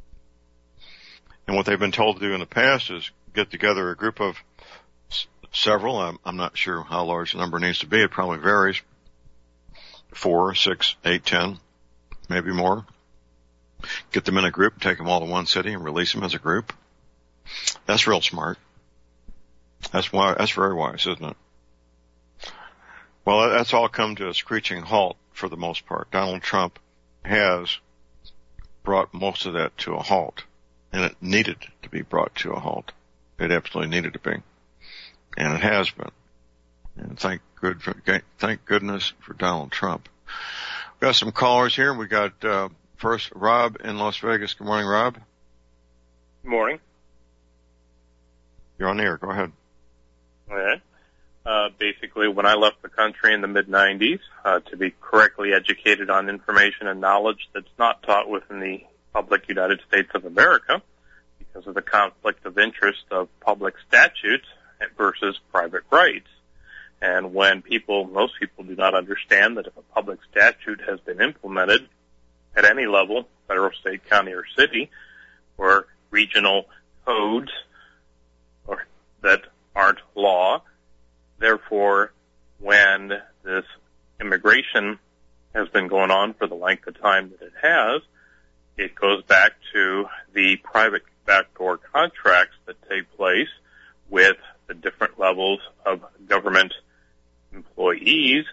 And what they've been told to do in the past is get together a group of s- several, I'm, I'm not sure how large the number needs to be, it probably varies, four, six, eight, ten, maybe more. Get them in a group, take them all to one city and release them as a group. That's real smart. That's why, that's very wise, isn't it? Well, that's all come to a screeching halt for the most part. Donald Trump has brought most of that to a halt, and it needed to be brought to a halt. It absolutely needed to be, and it has been. And thank good, for, thank goodness for Donald Trump. We got some callers here. We got uh, first Rob in Las Vegas. Good morning, Rob. Good morning. You're on the air. Go ahead. All right. Uh, basically, when I left the country in the mid nineties, uh, to be correctly educated on information and knowledge that's not taught within the public United States of America because of the conflict of interest of public statutes versus private rights. And when people, most people do not understand that if a public statute has been implemented at any level, federal, state, county, or city, or regional codes or that aren't law, therefore, when this immigration has been going on for the length of time that it has, it goes back to the private backdoor contracts that take place with the different levels of government employees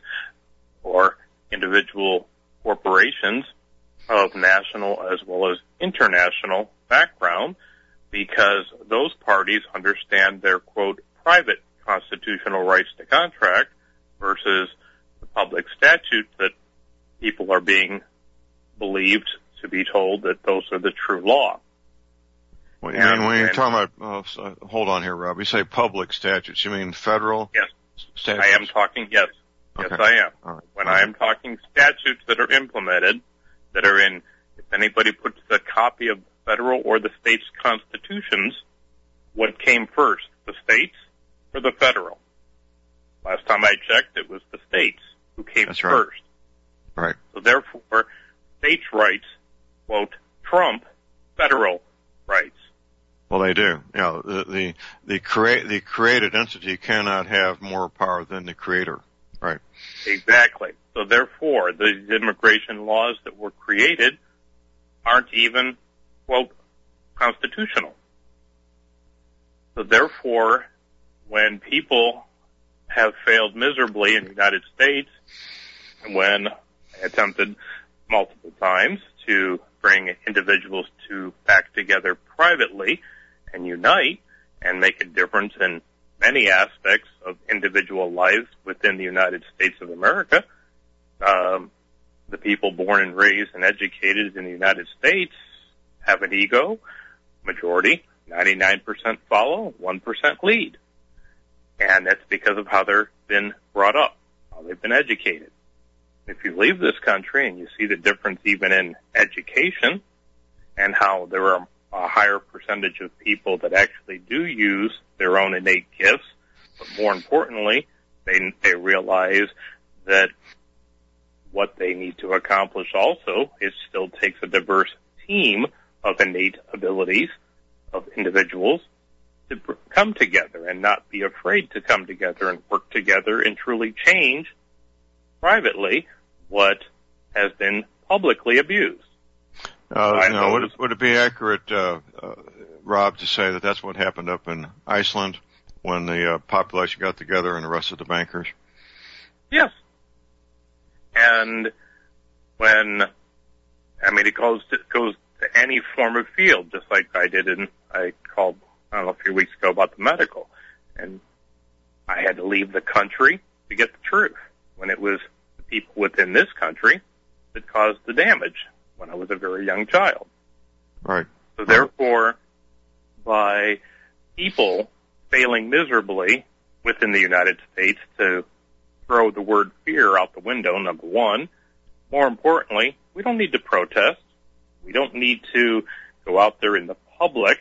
or individual corporations of national as well as international background, because those parties understand their, quote, private constitutional rights to contract versus the public statute that people are being believed to be told that those are the true law. Well, you mean, when you're talking about, uh, hold on here, Rob, you say public statutes, you mean federal? Yes. Statutes? I am talking, yes. Okay. Yes, I am. All right. When All I right. am talking statutes that are implemented, that are in, if anybody puts a copy of federal or the state's constitutions, what came first, the states or the federal? Last time I checked, it was the states who came That's right. first. Right. So therefore, states' rights, quote, trump federal rights. Well, they do. You know, the, the, the create, the created entity cannot have more power than the creator. Right. Exactly. So therefore, the immigration laws that were created aren't even, quote, constitutional. So therefore, when people have failed miserably in the United States, when I attempted multiple times to bring individuals to back together privately and unite and make a difference in many aspects of individual lives within the United States of America, um, the people born and raised and educated in the United States have an ego, majority, ninety-nine percent follow, one percent lead. And that's because of how they've been brought up, how they've been educated. If you leave this country and you see the difference even in education and how there are a higher percentage of people that actually do use their own innate gifts, but more importantly, they, they realize that what they need to accomplish also is still takes a diverse team of innate abilities of individuals to come together and not be afraid to come together and work together and truly change privately what has been publicly abused. Uh, now, would it, would it be accurate, uh, uh, Rob, to say that that's what happened up in Iceland when the uh, population got together and arrested the bankers? Yes. And when, I mean, it goes to, goes to any form of field, just like I did in, I called, I don't know, a few weeks ago about the medical. And I had to leave the country to get the truth when it was the people within this country that caused the damage when I was a very young child. Right. So therefore, by people failing miserably within the United States to throw the word fear out the window, number one. More importantly, we don't need to protest. We don't need to go out there in the public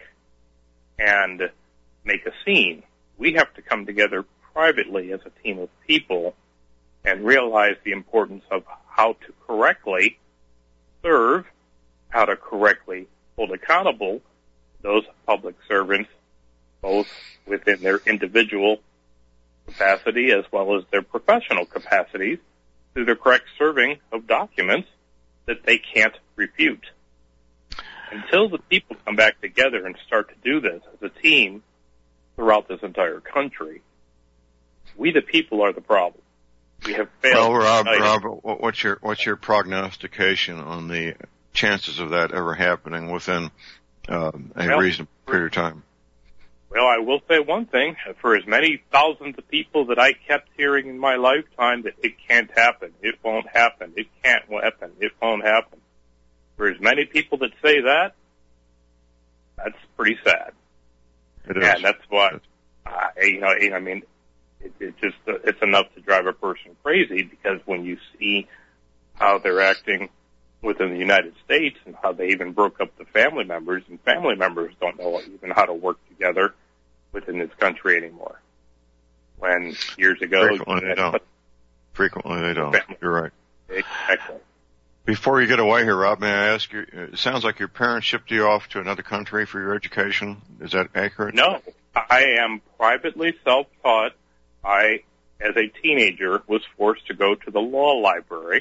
and make a scene. We have to come together privately as a team of people and realize the importance of how to correctly serve, how to correctly hold accountable those public servants, both within their individual capacity as well as their professional capacities, through the correct serving of documents that they can't refute. Until the people come back together and start to do this as a team throughout this entire country, we the people are the problem. We have failed. Well, Rob, Rob, what's your what's your prognostication on the chances of that ever happening within uh, a well, reasonable period of time? Well, I will say one thing. For as many thousands of people that I kept hearing in my lifetime that it can't happen, it won't happen, it can't happen, it won't happen. For as many people that say that, that's pretty sad. It is. And that's what, uh, you know, I mean, it, it just, it's enough to drive a person crazy, because when you see how they're acting within the United States and how they even broke up the family members, and family members don't know even how to work together within this country anymore. When years ago... Frequently they don't. Frequently they don't. Family. You're right. Exactly. Before you get away here, Rob, may I ask you, it sounds like your parents shipped you off to another country for your education. Is that accurate? No. I am privately self-taught. I, as a teenager, was forced to go to the law library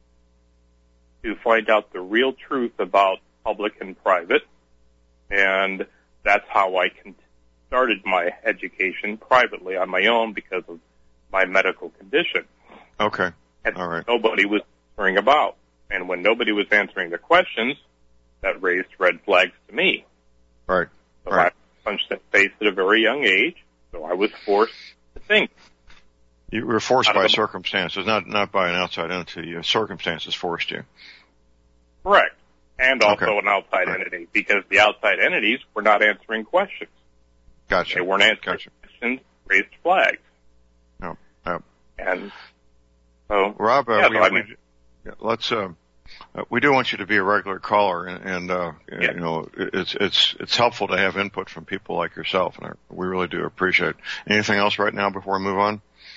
to find out the real truth about public and private, and that's how I con- started my education privately on my own because of my medical condition. Okay. And all right. Nobody was answering about. And when nobody was answering the questions, that raised red flags to me. Right. So right. I punched that face at a very young age, so I was forced to think. You were forced by circumstances, not not by an outside entity. Your circumstances forced you. Correct. And also okay. an outside right. entity, because the outside entities were not answering questions. Gotcha. They weren't answering gotcha. questions, raised flags. No. no. And so, Rob, uh, yeah, we, so I mean, we, let's. Uh, Uh, we do want you to be a regular caller, and, and uh, yeah. you know, it's it's it's helpful to have input from people like yourself, and I, we really do appreciate it. Anything else right now before we move on?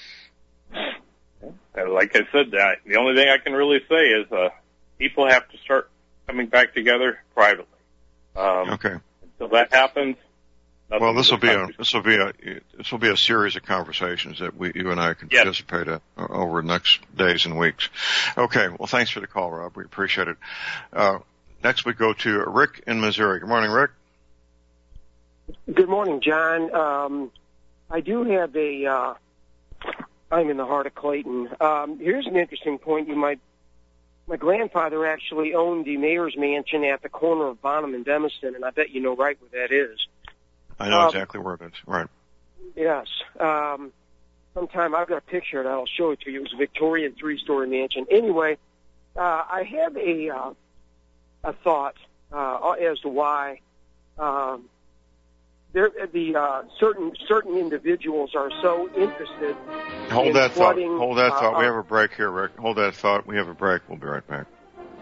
Like I said, uh, the only thing I can really say is uh, people have to start coming back together privately. Um, okay. Until that happens. Well, this will be a this will be a this will be a series of conversations that we you and I can yes. participate in uh, over the next days and weeks. Okay. Well, thanks for the call, Rob. We appreciate it. Uh, next, we go to Rick in Missouri. Good morning, Rick. Good morning, John. Um, I do have a. Uh, I'm in the heart of Clayton. Um, here's an interesting point. You might. My grandfather actually owned the mayor's mansion at the corner of Bonham and Demiston, and I bet you know right where that is. I know um, exactly where it is. Right. Yes. Um, sometime I've got a picture of it. I'll show it to you. It was a Victorian three-story mansion. Anyway, uh, I have a uh, a thought uh, as to why um, there, the uh, certain certain individuals are so interested. Hold in that thought. flooding, Hold that thought. Uh, we have a break here, Rick. Hold that thought. We have a break. We'll be right back.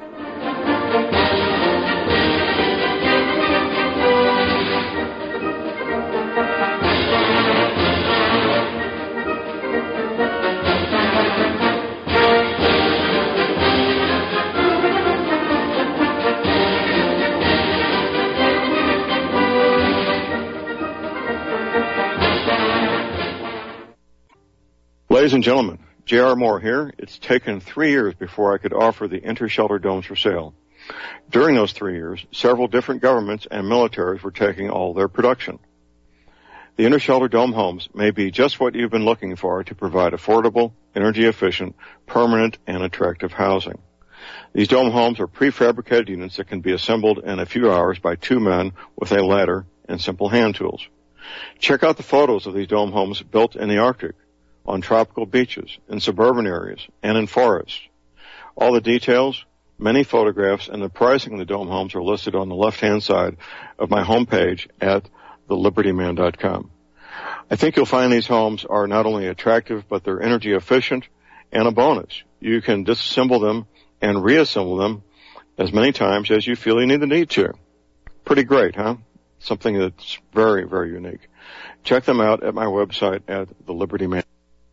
Ladies and gentlemen, J R. Moore here. It's taken three years before I could offer the Intershelter domes for sale. During those three years, several different governments and militaries were taking all their production. The Intershelter dome homes may be just what you've been looking for to provide affordable, energy-efficient, permanent, and attractive housing. These dome homes are prefabricated units that can be assembled in a few hours by two men with a ladder and simple hand tools. Check out the photos of these dome homes built in the Arctic, on tropical beaches, in suburban areas, and in forests. All the details, many photographs, and the pricing of the dome homes are listed on the left-hand side of my homepage at the liberty man dot com. I think you'll find these homes are not only attractive, but they're energy efficient, and a bonus. You can disassemble them and reassemble them as many times as you feel you need the need to. Pretty great, huh? Something that's very, very unique. Check them out at my website at the liberty man.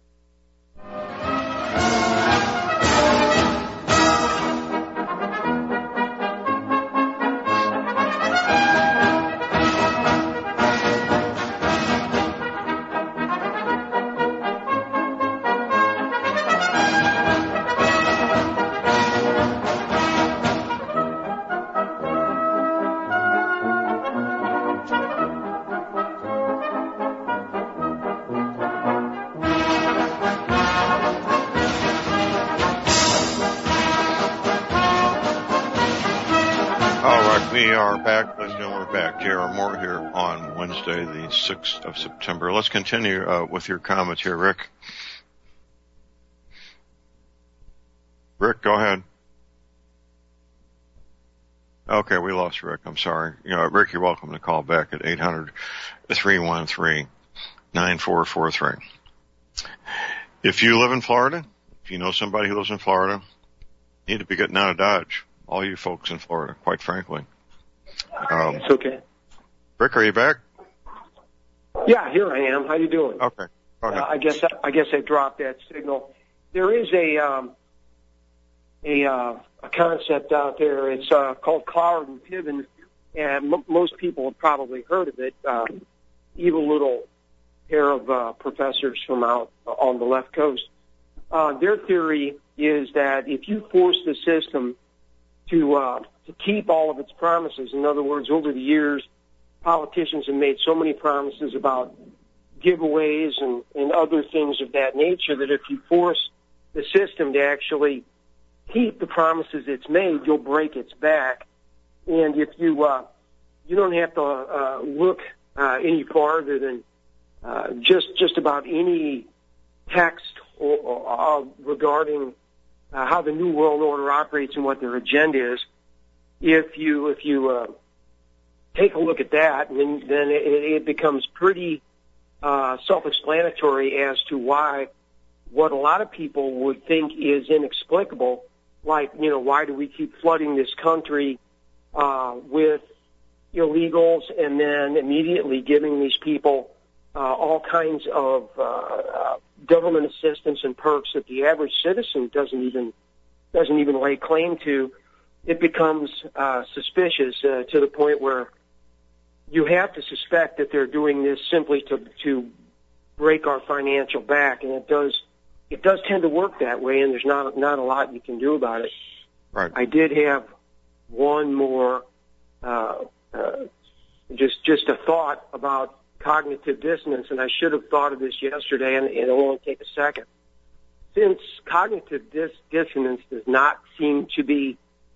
We are back, ladies and gentlemen, we're back. J R. Moore here on Wednesday, the sixth of September. Let's continue uh, with your comments here, Rick. Rick, go ahead. Okay, we lost Rick. I'm sorry. You know, Rick, you're welcome to call back at eight hundred, three one three, nine four four three. If you live in Florida, if you know somebody who lives in Florida, you need to be getting out of Dodge. All you folks in Florida, quite frankly. Um, it's okay. Rick, are you back? Yeah, here I am. How you doing? Okay. Okay. Uh, I guess I guess I dropped that signal. There is a um, a, uh, a concept out there. It's uh, called Cloward and Piven, and m- most people have probably heard of it. Uh, evil little pair of uh, professors from out on the left coast. Uh, their theory is that if you force the system to uh, to keep all of its promises. In other words, over the years, politicians have made so many promises about giveaways and, and other things of that nature that if you force the system to actually keep the promises it's made, you'll break its back. And if you uh, you don't have to uh, look uh, any farther than uh, just just about any text or, or, uh, regarding Uh, how the New World Order operates and what their agenda is. If you if you uh, take a look at that, then then it, it becomes pretty uh, self-explanatory as to why what a lot of people would think is inexplicable, like you know why do we keep flooding this country uh, with illegals and then immediately giving these people uh, all kinds of uh, uh, government assistance and perks that the average citizen doesn't even doesn't even lay claim to. It becomes uh, suspicious uh, to the point where you have to suspect that they're doing this simply to to break our financial back, and it does it does tend to work that way. And there's not not a lot you can do about it. Right. I did have one more uh, uh, just just a thought about cognitive dissonance, and I should have thought of this yesterday, and it'll only take a second. Since cognitive dis- dissonance does not seem to be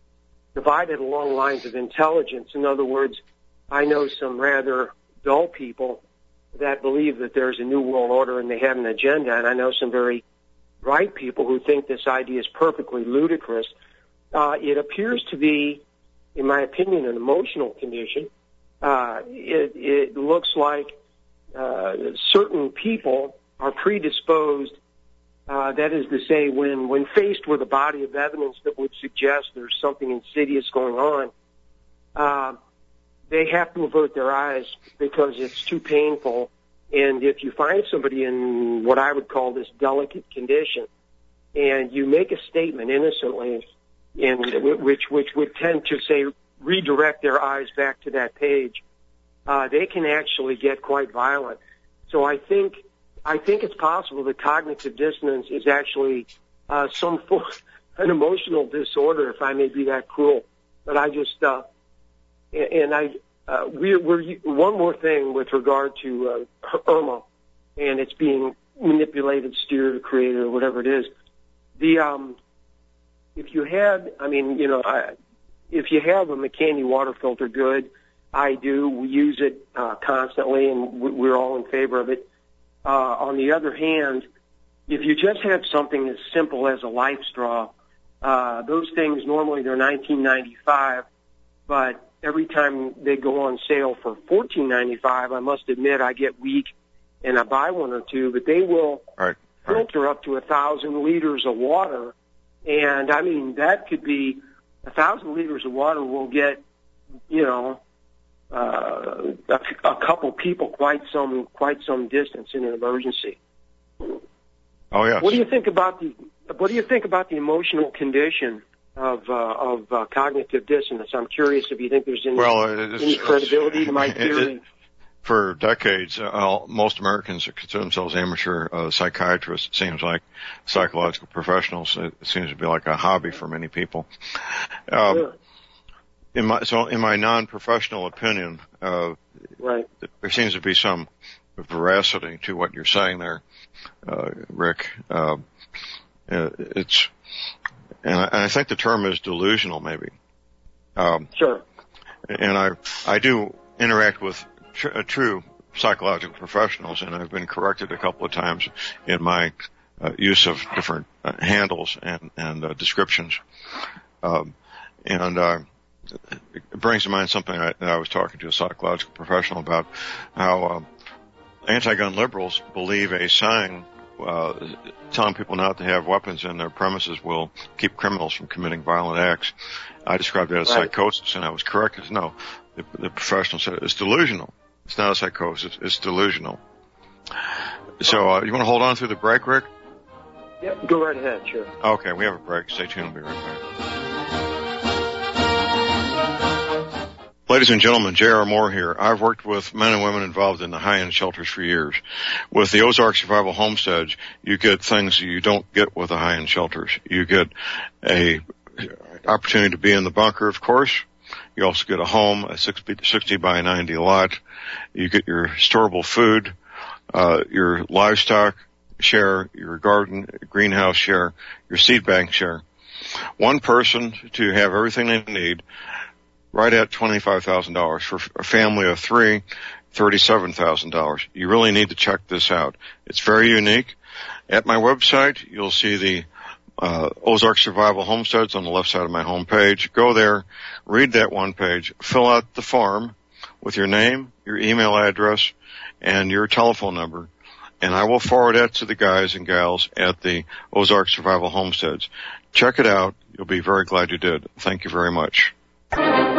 divided along lines of intelligence, in other words, I know some rather dull people that believe that there's a new world order and they have an agenda, and I know some very bright people who think this idea is perfectly ludicrous. Uh, it appears to be, in my opinion, an emotional condition. uh, it, it looks like uh, certain people are predisposed. Uh, that is to say, when, when faced with a body of evidence that would suggest there's something insidious going on, uh, they have to avert their eyes because it's too painful. And if you find somebody in what I would call this delicate condition, and you make a statement innocently, in which which would tend to say redirect their eyes back to that page, uh, they can actually get quite violent. So I think I think it's possible that cognitive dissonance is actually uh, some form, an emotional disorder, if I may be that cruel. But I just uh, and I uh, we're, we're one more thing with regard to uh, Irma, and it's being manipulated, steered, created, or whatever it is. The um, if you had, I mean, you know, I, if you have a McCanny water filter, good. I do. We use it uh, constantly, and we're all in favor of it. Uh, on the other hand, if you just have something as simple as a life straw, uh, those things normally they're nineteen ninety-five, but every time they go on sale for fourteen ninety-five, I must admit I get weak and I buy one or two, but they will right, right. filter up to a thousand liters of water. And I mean, that could be a thousand liters of water will get, you know, uh, a, a couple people quite some, quite some distance in an emergency. Oh, yes. What do you think about the, what do you think about the emotional condition of, uh, of, uh, cognitive dissonance? I'm curious if you think there's any, well, any credibility to my theory. It, it, for decades, uh, most Americans consider themselves amateur uh, psychiatrists. It seems like psychological professionals. It seems to be like a hobby for many people. Um, sure. In my, so in my non-professional opinion, uh, right. there seems to be some veracity to what you're saying there, uh, Rick. Uh, it's, and I, and I think the term is delusional, maybe. Um, sure. And I, I do interact with tr- uh, true psychological professionals, and I've been corrected a couple of times in my uh, use of different uh, handles and, and uh, descriptions. Um, and, uh, it brings to mind something I, that I was talking to a psychological professional about, how um, anti-gun liberals believe a sign uh, telling people not to have weapons in their premises will keep criminals from committing violent acts. I described that as right. psychosis, and I was corrected. No, the, the professional said it's delusional. It's not a psychosis. It's, it's delusional. So uh, you want to hold on through the break, Rick? Yep, go right ahead, sure. Okay, we have a break. Stay tuned. We'll be right back. Ladies and gentlemen, J R. Moore here. I've worked with men and women involved in the high-end shelters for years. With the Ozark Survival Homesteads, you get things you don't get with the high-end shelters. You get a opportunity to be in the bunker, of course. You also get a home, a sixty by ninety lot. You get your storable food, uh, your livestock share, your garden, greenhouse share, your seed bank share. One person to have everything they need, right at twenty-five thousand dollars. For a family of three, thirty-seven thousand dollars. You really need to check this out. It's very unique. At my website, you'll see the uh, Ozark Survival Homesteads on the left side of my homepage. Go there, read that one page, fill out the form with your name, your email address, and your telephone number, and I will forward that to the guys and gals at the Ozark Survival Homesteads. Check it out. You'll be very glad you did. Thank you very much. All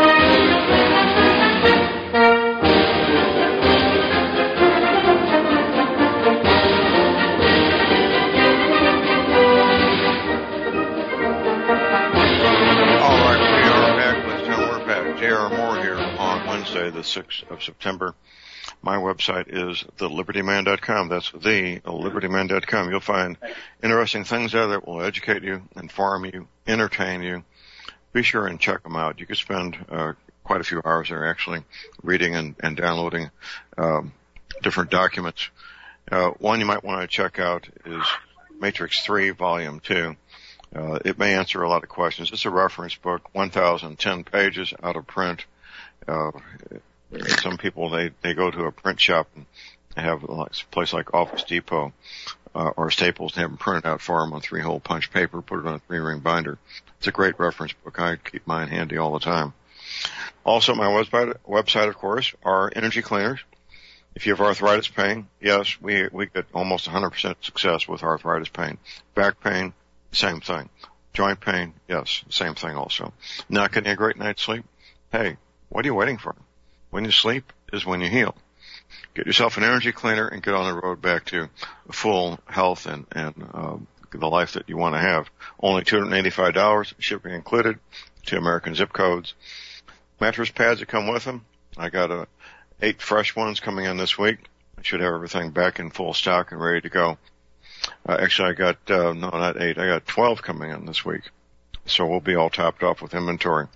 right, we are back. Ladies and gentlemen, we're back. J R. Moore here on Wednesday, the sixth of September. My website is the liberty man dot com. That's the liberty man dot com. You'll find interesting things there that will educate you, inform you, entertain you. Be sure and check them out. You could spend uh, quite a few hours there actually reading and, and downloading um, different documents. Uh, one you might want to check out is Matrix three, Volume two. Uh, it may answer a lot of questions. It's a reference book, one thousand ten pages out of print. Uh, some people, they, they go to a print shop and have a place like Office Depot uh, or Staples and have them printed out for them on three-hole punch paper, put it on a three-ring binder. It's a great reference book. I keep mine handy all the time. Also, my website, website, of course, are energy cleaners. If you have arthritis pain, yes, we we get almost one hundred percent success with arthritis pain. Back pain, same thing. Joint pain, yes, same thing also. Not getting a great night's sleep? Hey, what are you waiting for? When you sleep is when you heal. Get yourself an energy cleaner and get on the road back to full health and, and uh, the life that you want to have. Only two hundred eighty-five dollars, shipping included, to American zip codes. Mattress pads that come with them. I got a eight fresh ones coming in this week. I should have everything back in full stock and ready to go. Uh, actually, I got, uh, no, not eight. I got twelve coming in this week. So we'll be all topped off with inventory.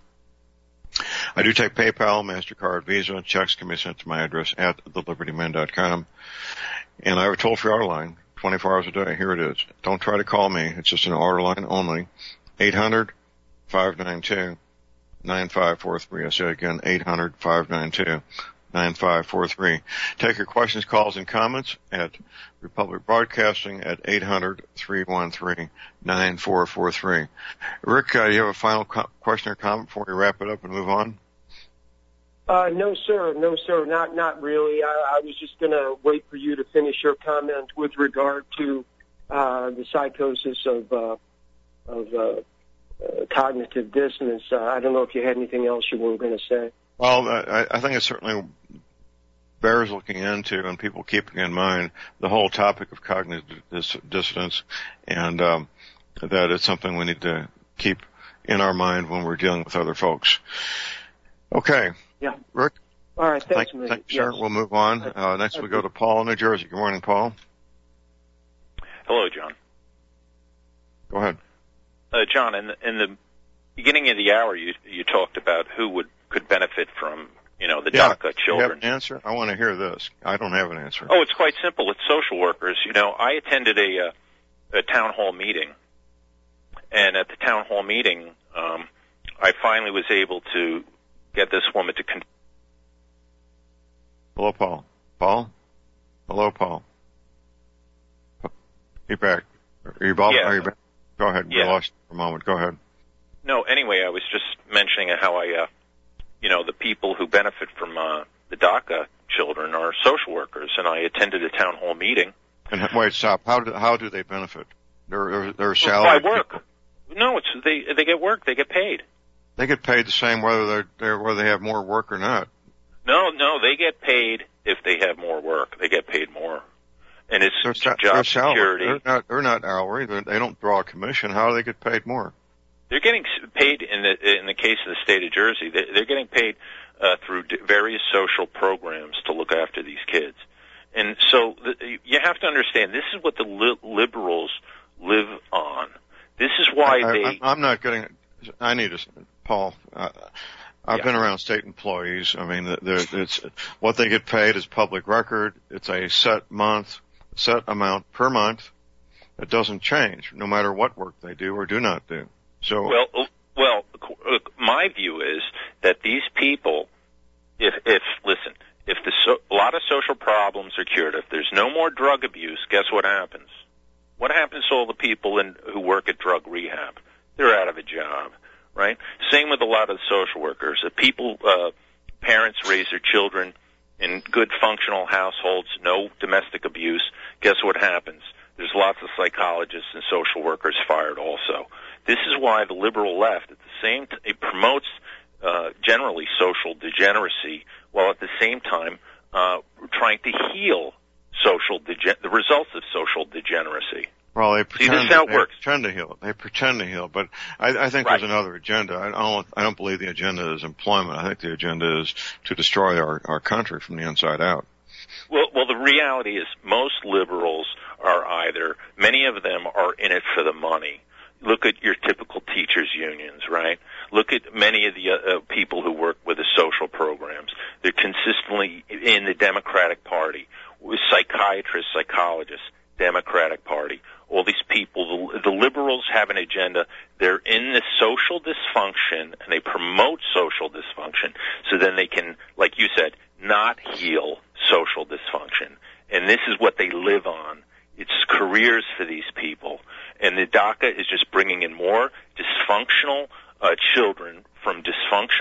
I do take PayPal, MasterCard, Visa. Checks can be sent to my address at the liberty men dot com. And I have a toll-free order line, twenty-four hours a day. Here it is. Don't try to call me. It's just an order line only. eight hundred, five nine two, nine five four three. I say again, eight hundred, five nine two, nine five four three. Take your questions, calls, and comments at Republic Broadcasting at eight hundred, three one three, nine four four three. Rick, uh, you have a final co- question or comment before we wrap it up and move on? Uh, no, sir. No, sir. Not, not really. I, I was just going to wait for you to finish your comment with regard to uh, the psychosis of uh, of uh, uh, cognitive dissonance. Uh, I don't know if you had anything else you were going to say. Well, I, I think it certainly bears looking into and people keeping in mind the whole topic of cognitive dis- dissonance, and um, that it's something we need to keep in our mind when we're dealing with other folks. Okay. Yeah. Rick? All right. Thanks, Thank, thank you, sir. Yes. We'll move on. Uh, next we go to Paul in New Jersey. Good morning, Paul. Hello, John. Go ahead. Uh, John, in the, in the beginning of the hour, you you talked about who would could benefit from, you know, the yeah. DACA children. You have an answer? I want to hear this. I don't have an answer. Oh, it's quite simple. It's social workers. You know, I attended a, uh, a town hall meeting, and at the town hall meeting, um, I finally was able to get this woman to. Con- Hello, Paul. Paul? Hello, Paul. You back? Are you back? Yeah. Are you back? Go ahead. Yeah. We lost you for a moment. Go ahead. No, anyway, I was just mentioning how I, uh, you know, the people who benefit from uh, the DACA children are social workers, and I attended a town hall meeting. And wait, stop. How do how do they benefit? They're they're, they're By salaried work. people. No, it's they they get work. They get paid. They get paid the same whether they're, they're whether they have more work or not. No, no, they get paid if they have more work. They get paid more, and it's They're, sa- job they're security. They're not they're not hourly. They're, they don't draw a commission. How do they get paid more? They're getting paid in the in the case of the state of Jersey. They, they're getting paid uh, through d- various social programs to look after these kids, and so the, you have to understand this is what the li- liberals live on. This is why I, they. I, I'm not getting. I need to, Paul. Uh, I've Yeah. been around state employees. I mean, it's what they get paid is public record. It's a set month, set amount per month. It doesn't change no matter what work they do or do not do. So Well, well, my view is that these people, if if listen, if the so, a lot of social problems are cured, if there's no more drug abuse, guess what happens? What happens to all the people in, who work at drug rehab? They're out of a job, right? Same with a lot of the social workers. If people, uh, parents raise their children in good functional households, no domestic abuse, guess what happens? There's lots of psychologists and social workers fired also. This is why the liberal left, at the same t- it promotes uh, generally social degeneracy, while at the same time uh, trying to heal social degen- the results of social degeneracy. Well, they See, pretend, this is how it they works. pretend to heal it. They pretend to heal, but I, I think Right. there's another agenda. I don't, I don't believe the agenda is employment. I think the agenda is to destroy our, our country from the inside out. Well, well, the reality is most liberals are either, many of them are in it for the money. Look at your typical teachers' unions, right? Look at many of the uh, people who work with the social programs. They're consistently in the Democratic Party, with psychiatrists, psychologists, Democratic Party. All these people, the, the liberals have an agenda. They're in the social dysfunction, and they promote social dysfunction, so then they can, like you said, not heal social dysfunction. And this is what they live on. It's careers for these people. And the DACA is just bringing in more dysfunctional uh, children from dysfunctional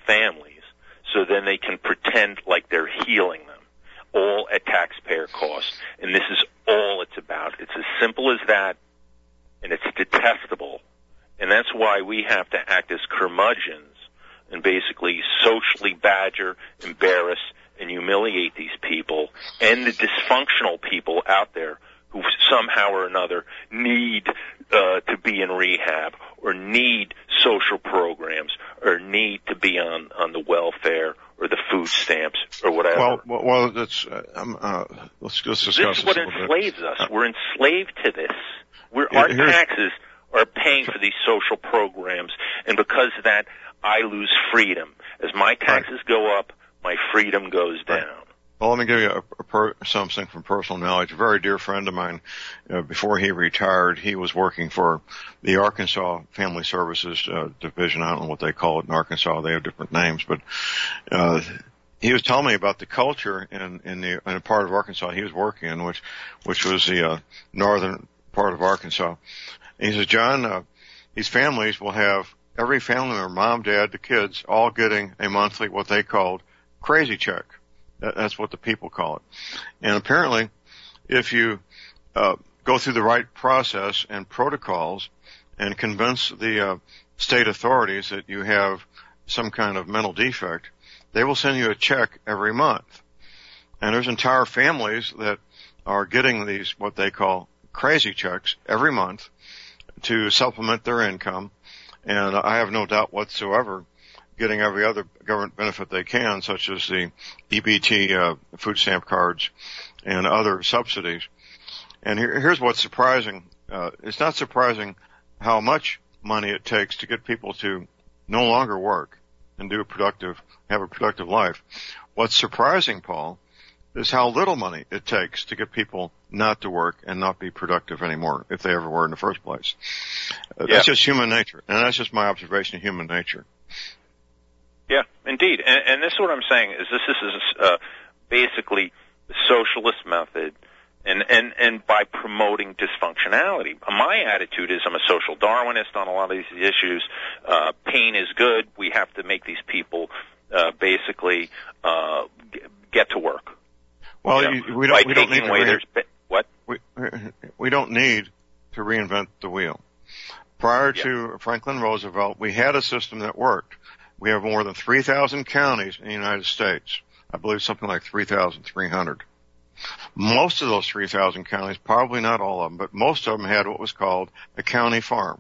families so then they can pretend like they're healing them, all at taxpayer cost. And this is all it's about. It's as simple as that, and it's detestable. And that's why we have to act as curmudgeons and basically socially badger, embarrass, and humiliate these people and the dysfunctional people out there who somehow or another need uh, to be in rehab or need social programs or need to be on, on the welfare or the food stamps or whatever. Well, well, well that's, uh, um, uh, let's, let's discuss this is what this enslaves bit. us. We're enslaved to this. We're, Yeah, our here's- taxes are paying for these social programs, and because of that, I lose freedom. As my taxes go up, my freedom goes down. Well, let me give you a, a per, something from personal knowledge. A very dear friend of mine, uh, before he retired, he was working for the Arkansas Family Services uh, Division. I don't know what they call it in Arkansas. They have different names, but uh, he was telling me about the culture in, in the in a part of Arkansas he was working in, which which was the uh, northern part of Arkansas. And he says, John, uh, these families will have every family member, mom, dad, the kids, all getting a monthly what they called crazy check. That's what the people call it. And apparently, if you uh, go through the right process and protocols and convince the uh, state authorities that you have some kind of mental defect, they will send you a check every month. And there's entire families that are getting these what they call crazy checks every month to supplement their income. And I have no doubt whatsoever getting every other government benefit they can, such as the E B T uh, food stamp cards and other subsidies. And here, here's what's surprising. Uh, it's not surprising how much money it takes to get people to no longer work and do a productive, have a productive life. What's surprising, Paul, is how little money it takes to get people not to work and not be productive anymore, if they ever were in the first place. Uh, Yeah. That's just human nature, and that's just my observation of human nature. Yeah, indeed. And, and this is what I'm saying, is this, this is uh, basically the socialist method, and, and, and by promoting dysfunctionality. My attitude is I'm a social Darwinist on a lot of these issues. Uh, pain is good. We have to make these people uh, basically uh, get to work. Well, You know, you, we don't, by we don't need taking to away rein- their sp- what? we, we don't need to reinvent the wheel. Prior Yeah. to Franklin Roosevelt, we had a system that worked. We have more than three thousand counties in the United States. I believe something like three thousand three hundred. Most of those three thousand counties, probably not all of them, but most of them had what was called a county farm.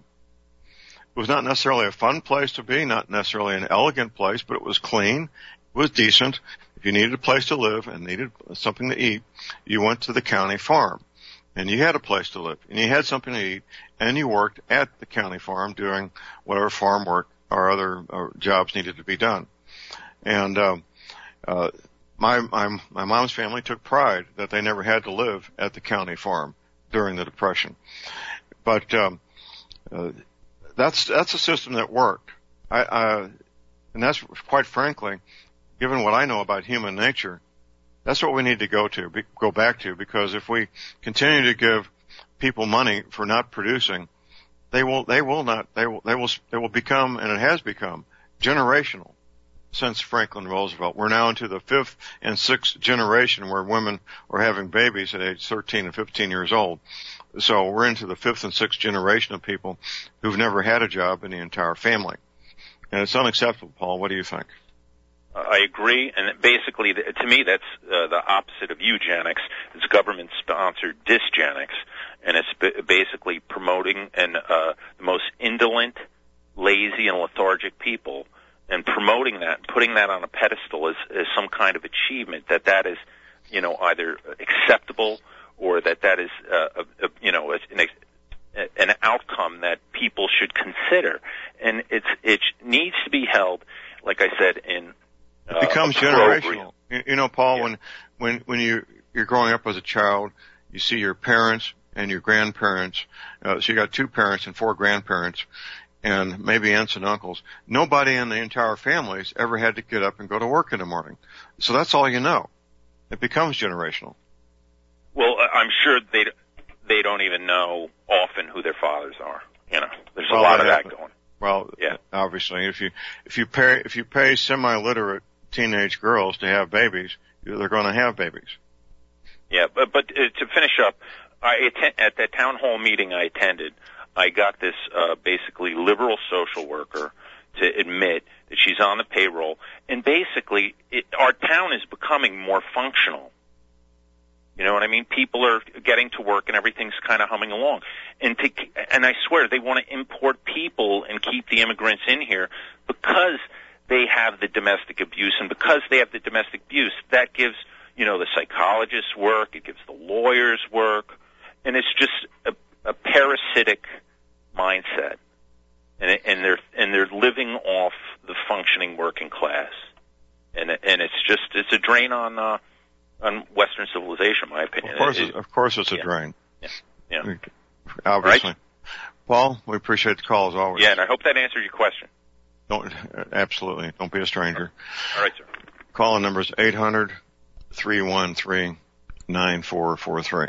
It was not necessarily a fun place to be, not necessarily an elegant place, but it was clean, it was decent. If you needed a place to live and needed something to eat, you went to the county farm. And you had a place to live, and you had something to eat, and you worked at the county farm doing whatever farm work or other uh, jobs needed to be done. And uh, uh, my, my my mom's family took pride that they never had to live at the county farm during the Depression. But um, uh, that's that's a system that worked. I, I and that's quite frankly, given what I know about human nature, that's what we need to go to, be, go back to, because if we continue to give people money for not producing, they will, they will not, they will, they will, they will become, and it has become, generational since Franklin Roosevelt. We're now into the fifth and sixth generation where women are having babies at age thirteen and fifteen years old. So we're into the fifth and sixth generation of people who've never had a job in the entire family. And it's unacceptable, Paul. What do you think? I agree, and basically, to me, that's uh, the opposite of eugenics. It's government-sponsored dysgenics, and it's b- basically promoting and uh, the most indolent, lazy, and lethargic people, and promoting that, putting that on a pedestal as, as some kind of achievement, that that is, you know, either acceptable or that that is, uh, a, a, you know, an, an outcome that people should consider, and it's it needs to be held, like I said, in It becomes uh, generational. You, you know, Paul, Yeah. when, when, when you, you're growing up as a child, you see your parents and your grandparents, uh, so you got two parents and four grandparents and maybe aunts and uncles. Nobody in the entire families ever had to get up and go to work in the morning. So that's all you know. It becomes generational. Well, I'm sure they they don't even know often who their fathers are. You know, there's a Well, lot they of that have- going. Well, yeah. obviously, if you if you pay if you pay semi-literate teenage girls to have babies, they're going to have babies. Yeah, but but uh, to finish up, I atten- at that town hall meeting I attended, I got this uh, basically liberal social worker to admit that she's on the payroll, and basically it, our town is becoming more functional. You know what I mean? People are getting to work and everything's kind of humming along. And to, and I swear they want to import people and keep the immigrants in here because they have the domestic abuse, and because they have the domestic abuse, that gives, you know, the psychologists work, it gives the lawyers work, and it's just a, a parasitic mindset. And, it, and they're and they're living off the functioning working class. And and it's just it's a drain on uh on Western civilization, in my opinion. Of course, it, it, of course, it's a yeah. drain. Yeah, yeah. Obviously, right? Paul, we appreciate the call as always. Yeah, and I hope that answered your question. Don't absolutely don't be a stranger. All right, sir. Call number is eight hundred, three one three, nine four four three.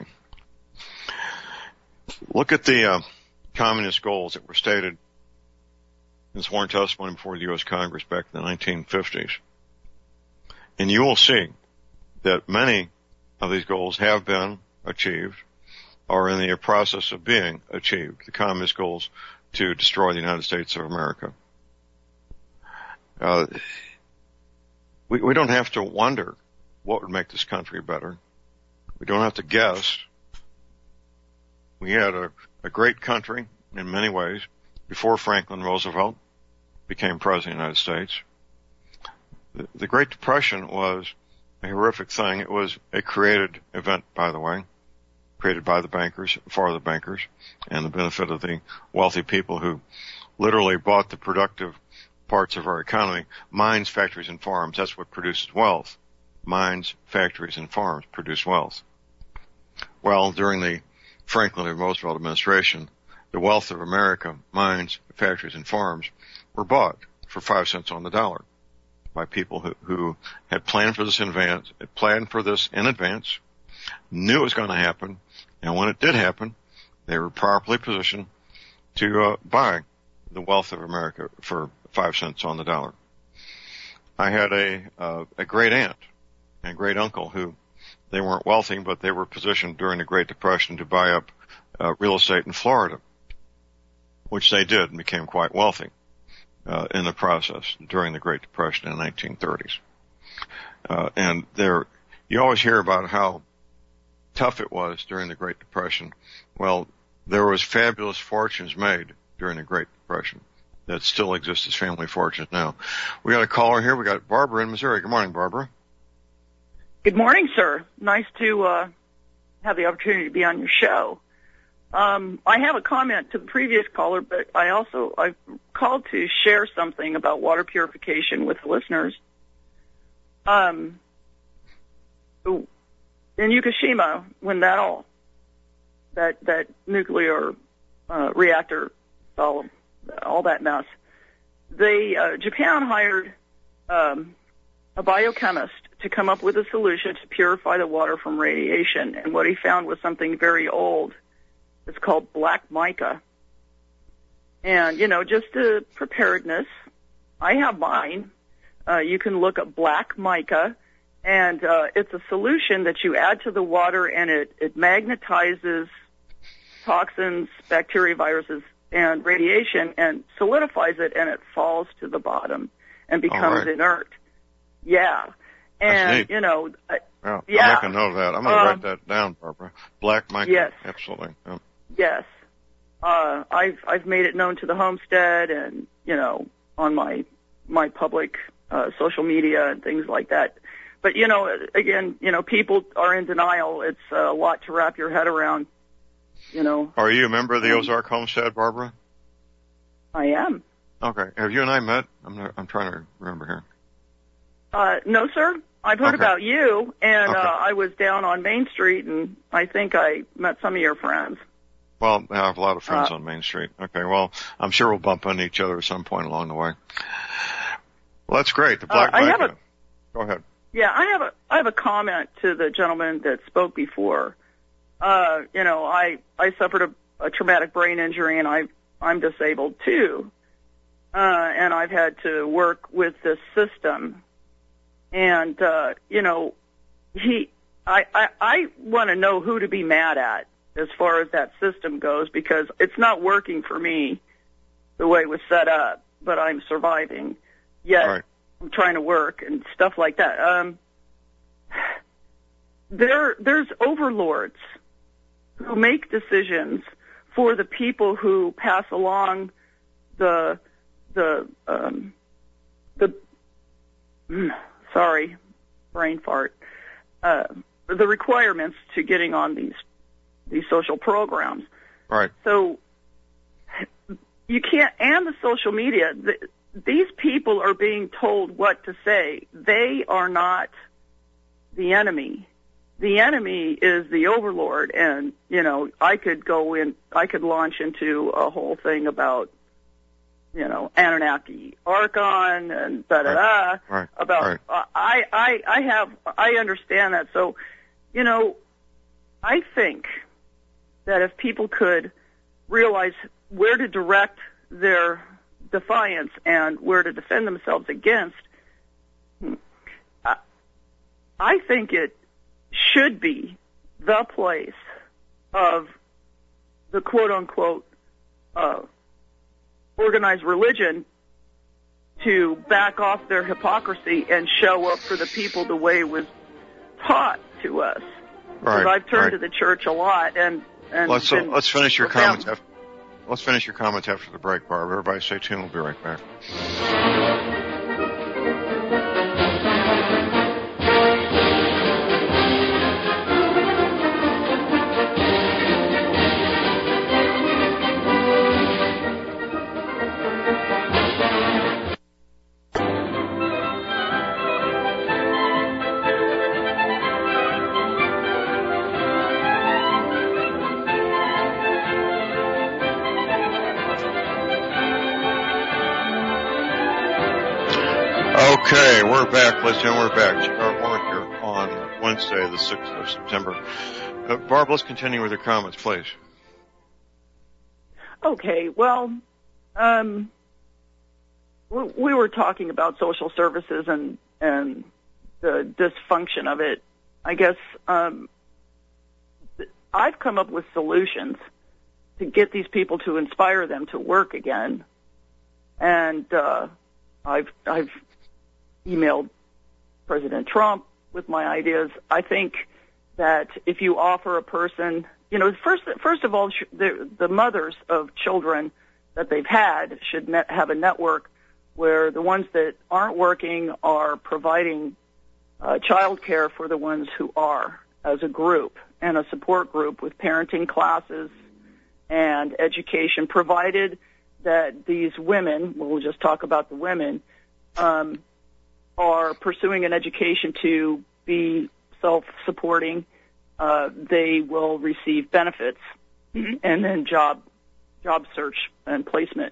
Look at the uh, communist goals that were stated in sworn testimony before the U S Congress back in the nineteen fifties, and you will see that many of these goals have been achieved or in the process of being achieved, the communist goals to destroy the United States of America. Uh, we, we don't have to wonder what would make this country better. We don't have to guess. We had a, a great country in many ways before Franklin Roosevelt became president of the United States. The, the Great Depression was a horrific thing. It was a created event, by the way, created by the bankers, for the bankers, and the benefit of the wealthy people who literally bought the productive parts of our economy. Mines, factories, and farms, that's what produces wealth. Mines, factories, and farms produce wealth. Well, during the Franklin and Roosevelt administration, the wealth of America, mines, factories, and farms, were bought for five cents on the dollar by people who, who had planned for this in advance, had planned for this in advance, knew it was going to happen, and when it did happen, they were properly positioned to uh, buy the wealth of America for five cents on the dollar. I had a uh, a great aunt and great uncle who they weren't wealthy, but they were positioned during the Great Depression to buy up uh, real estate in Florida, which they did and became quite wealthy uh, in the process during the Great Depression in the nineteen thirties. Uh, and there, you always hear about how tough it was during the Great Depression. Well, there was fabulous fortunes made during the Great Depression that still exist as family fortunes now. We got a caller here. We got Barbara in Missouri. Good morning, Barbara. Good morning, sir. Nice to uh, have the opportunity to be on your show. Um, I have a comment to the previous caller, but I also I called to share something about water purification with the listeners. Um, in Fukushima, when that all that that nuclear uh, reactor fell, all that mess, they uh, Japan hired um, a biochemist to come up with a solution to purify the water from radiation, and what he found was something very old. It's called black mica. And, you know, just a preparedness, I have mine. Uh, you can look at black mica, and uh, it's a solution that you add to the water, and it, it magnetizes toxins, bacteria, viruses, and radiation, and solidifies it, and it falls to the bottom and becomes right. inert. Yeah. And, you know, I, well, yeah. I'll make a note of that. I'm going to um, write that down, Barbara. Black mica. Yes. Absolutely. Yeah. Yes. Uh, I've, I've made it known to the homestead and, you know, on my, my public, uh, social media and things like that. But, you know, again, you know, people are in denial. It's a lot to wrap your head around, you know. Are you a member of the Ozark Homestead, Barbara? I am. Okay. Have you and I met? I'm not, I'm trying to remember here. Uh, no, sir. I've heard Okay. about you, and Okay. uh, I was down on Main Street, and I think I met some of your friends. Well, I have a lot of friends Uh, on Main Street. Okay, well, I'm sure we'll bump into each other at some point along the way. Well, that's great. The black Uh, I mica. have a- Go ahead. Yeah, I have a I have a comment to the gentleman that spoke before. Uh, you know, I I suffered a, a traumatic brain injury, and I I'm disabled too. and I've had to work with this system. And, uh, you know, he, I, I, I want to know who to be mad at as far as that system goes, because it's not working for me the way it was set up, but I'm surviving. Yet right. I'm trying to work and stuff like that. Um, there, there's overlords who make decisions for the people who pass along the, the, um, the, sorry, brain fart, uh, the requirements to getting on these, these social programs. Right. So you can't, and the social media, the, these people are being told what to say. They are not the enemy. The enemy is the overlord, and, you know, I could go in, I could launch into a whole thing about, you know, Anunnaki, Archon, and da da da, right. about, right. Uh, I, I, I have, I understand that. So, you know, I think that if people could realize where to direct their defiance and where to defend themselves against, I, I think it should be the place of the quote-unquote uh, organized religion to back off their hypocrisy and show up for the people the way it was taught to us. Right, because I've turned right. to the church a lot, and and let's uh, been let's finish your profound. comments. After, let's finish your comments after the break, Barb. Everybody, stay tuned. We'll be right back. Okay, we're back, ladies and gentlemen, we're back. J R Moore here on Wednesday, the sixth of September. Uh, Barb, let's continue with your comments, please. Okay, well, um, we, we were talking about social services and, and the dysfunction of it. I guess um, I've come up with solutions to get these people to inspire them to work again. And uh, I've I've emailed President Trump with my ideas. I think that if you offer a person, you know, first first of all, the, the mothers of children that they've had should net, have a network where the ones that aren't working are providing uh, child care for the ones who are, as a group, and a support group with parenting classes and education, provided that these women, we'll just talk about the women, um, are pursuing an education to be self-supporting. Uh, they will receive benefits mm-hmm. and then job job search and placement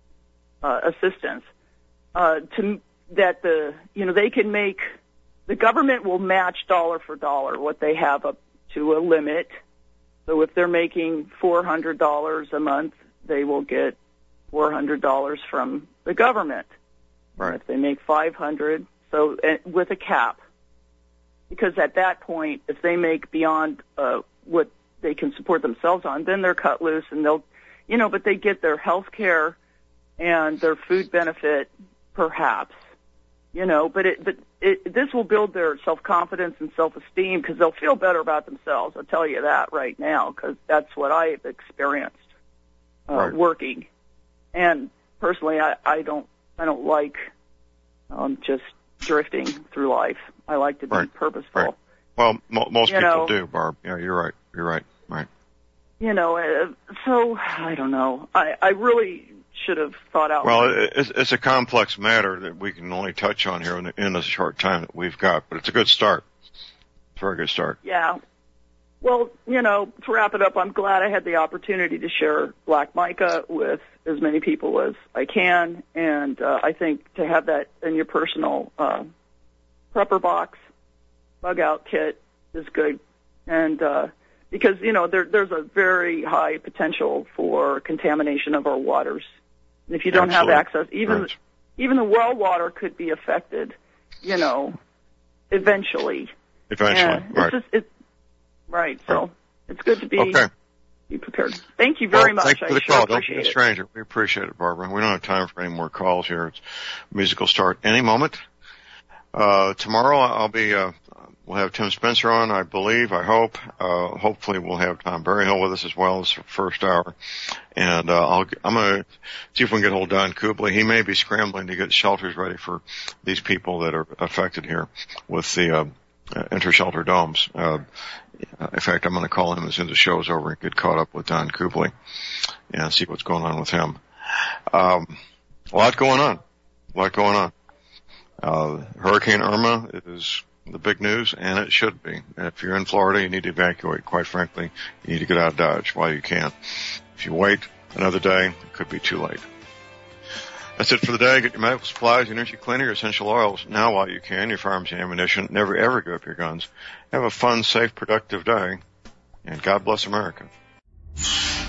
uh, assistance. Uh, to that the you know they can make the government will match dollar for dollar what they have up to a limit. So if they're making four hundred dollars a month, they will get four hundred dollars from the government. Right. If they make five hundred, so uh, with a cap, because at that point, if they make beyond uh, what they can support themselves on, then they're cut loose, and they'll, you know, but they get their health care and their food benefit, perhaps, you know, but it, but it, this will build their self-confidence and self-esteem because they'll feel better about themselves. I'll tell you that right now because that's what I've experienced uh, right. working, and personally, I, I don't. I don't like um, just drifting through life. I like to be right. purposeful. Right. Well, mo- most you people know, do, Barb. Yeah, you're right. You're right. Right. You know, uh, so I don't know. I, I really should have thought out. Well, it's, it's a complex matter that we can only touch on here in, the, in the short time that we've got, but it's a good start. It's a very good start. Yeah. Well, you know, to wrap it up, I'm glad I had the opportunity to share Black Mica with as many people as I can, and uh, I think to have that in your personal uh, prepper box, bug out kit is good, and uh, because you know there, there's a very high potential for contamination of our waters, And if you don't Absolutely. have access, even right. even the well water could be affected, you know, eventually. Eventually, And right. It's just, it, right. So right. it's good to be okay. be prepared. Thank you very well, much. Thank you for the I sure call. Don't appreciate be a it. stranger. We appreciate it, Barbara. We don't have time for any more calls here. It's musical start any moment. Uh, tomorrow I'll be, uh, we'll have Tim Spencer on, I believe, I hope. Uh, hopefully we'll have Tom Berryhill with us as well as the first hour. And, uh, I'll, I'm gonna see if we can get hold of Don Kubley. He may be scrambling to get shelters ready for these people that are affected here with the, uh, uh inter-shelter domes. Uh, in fact, I'm gonna call him as soon as the show's over and get caught up with Don Kubley and see what's going on with him. Um, a lot going on. A lot going on. Uh, Hurricane Irma is the big news, and it should be. If you're in Florida, you need to evacuate. Quite frankly, you need to get out of Dodge while you can. If you wait another day, it could be too late. That's it for the day. Get your medical supplies, your energy cleaner, your essential oils now while you can, your firearms and ammunition. Never ever give up your guns. Have a fun, safe, productive day, and God bless America.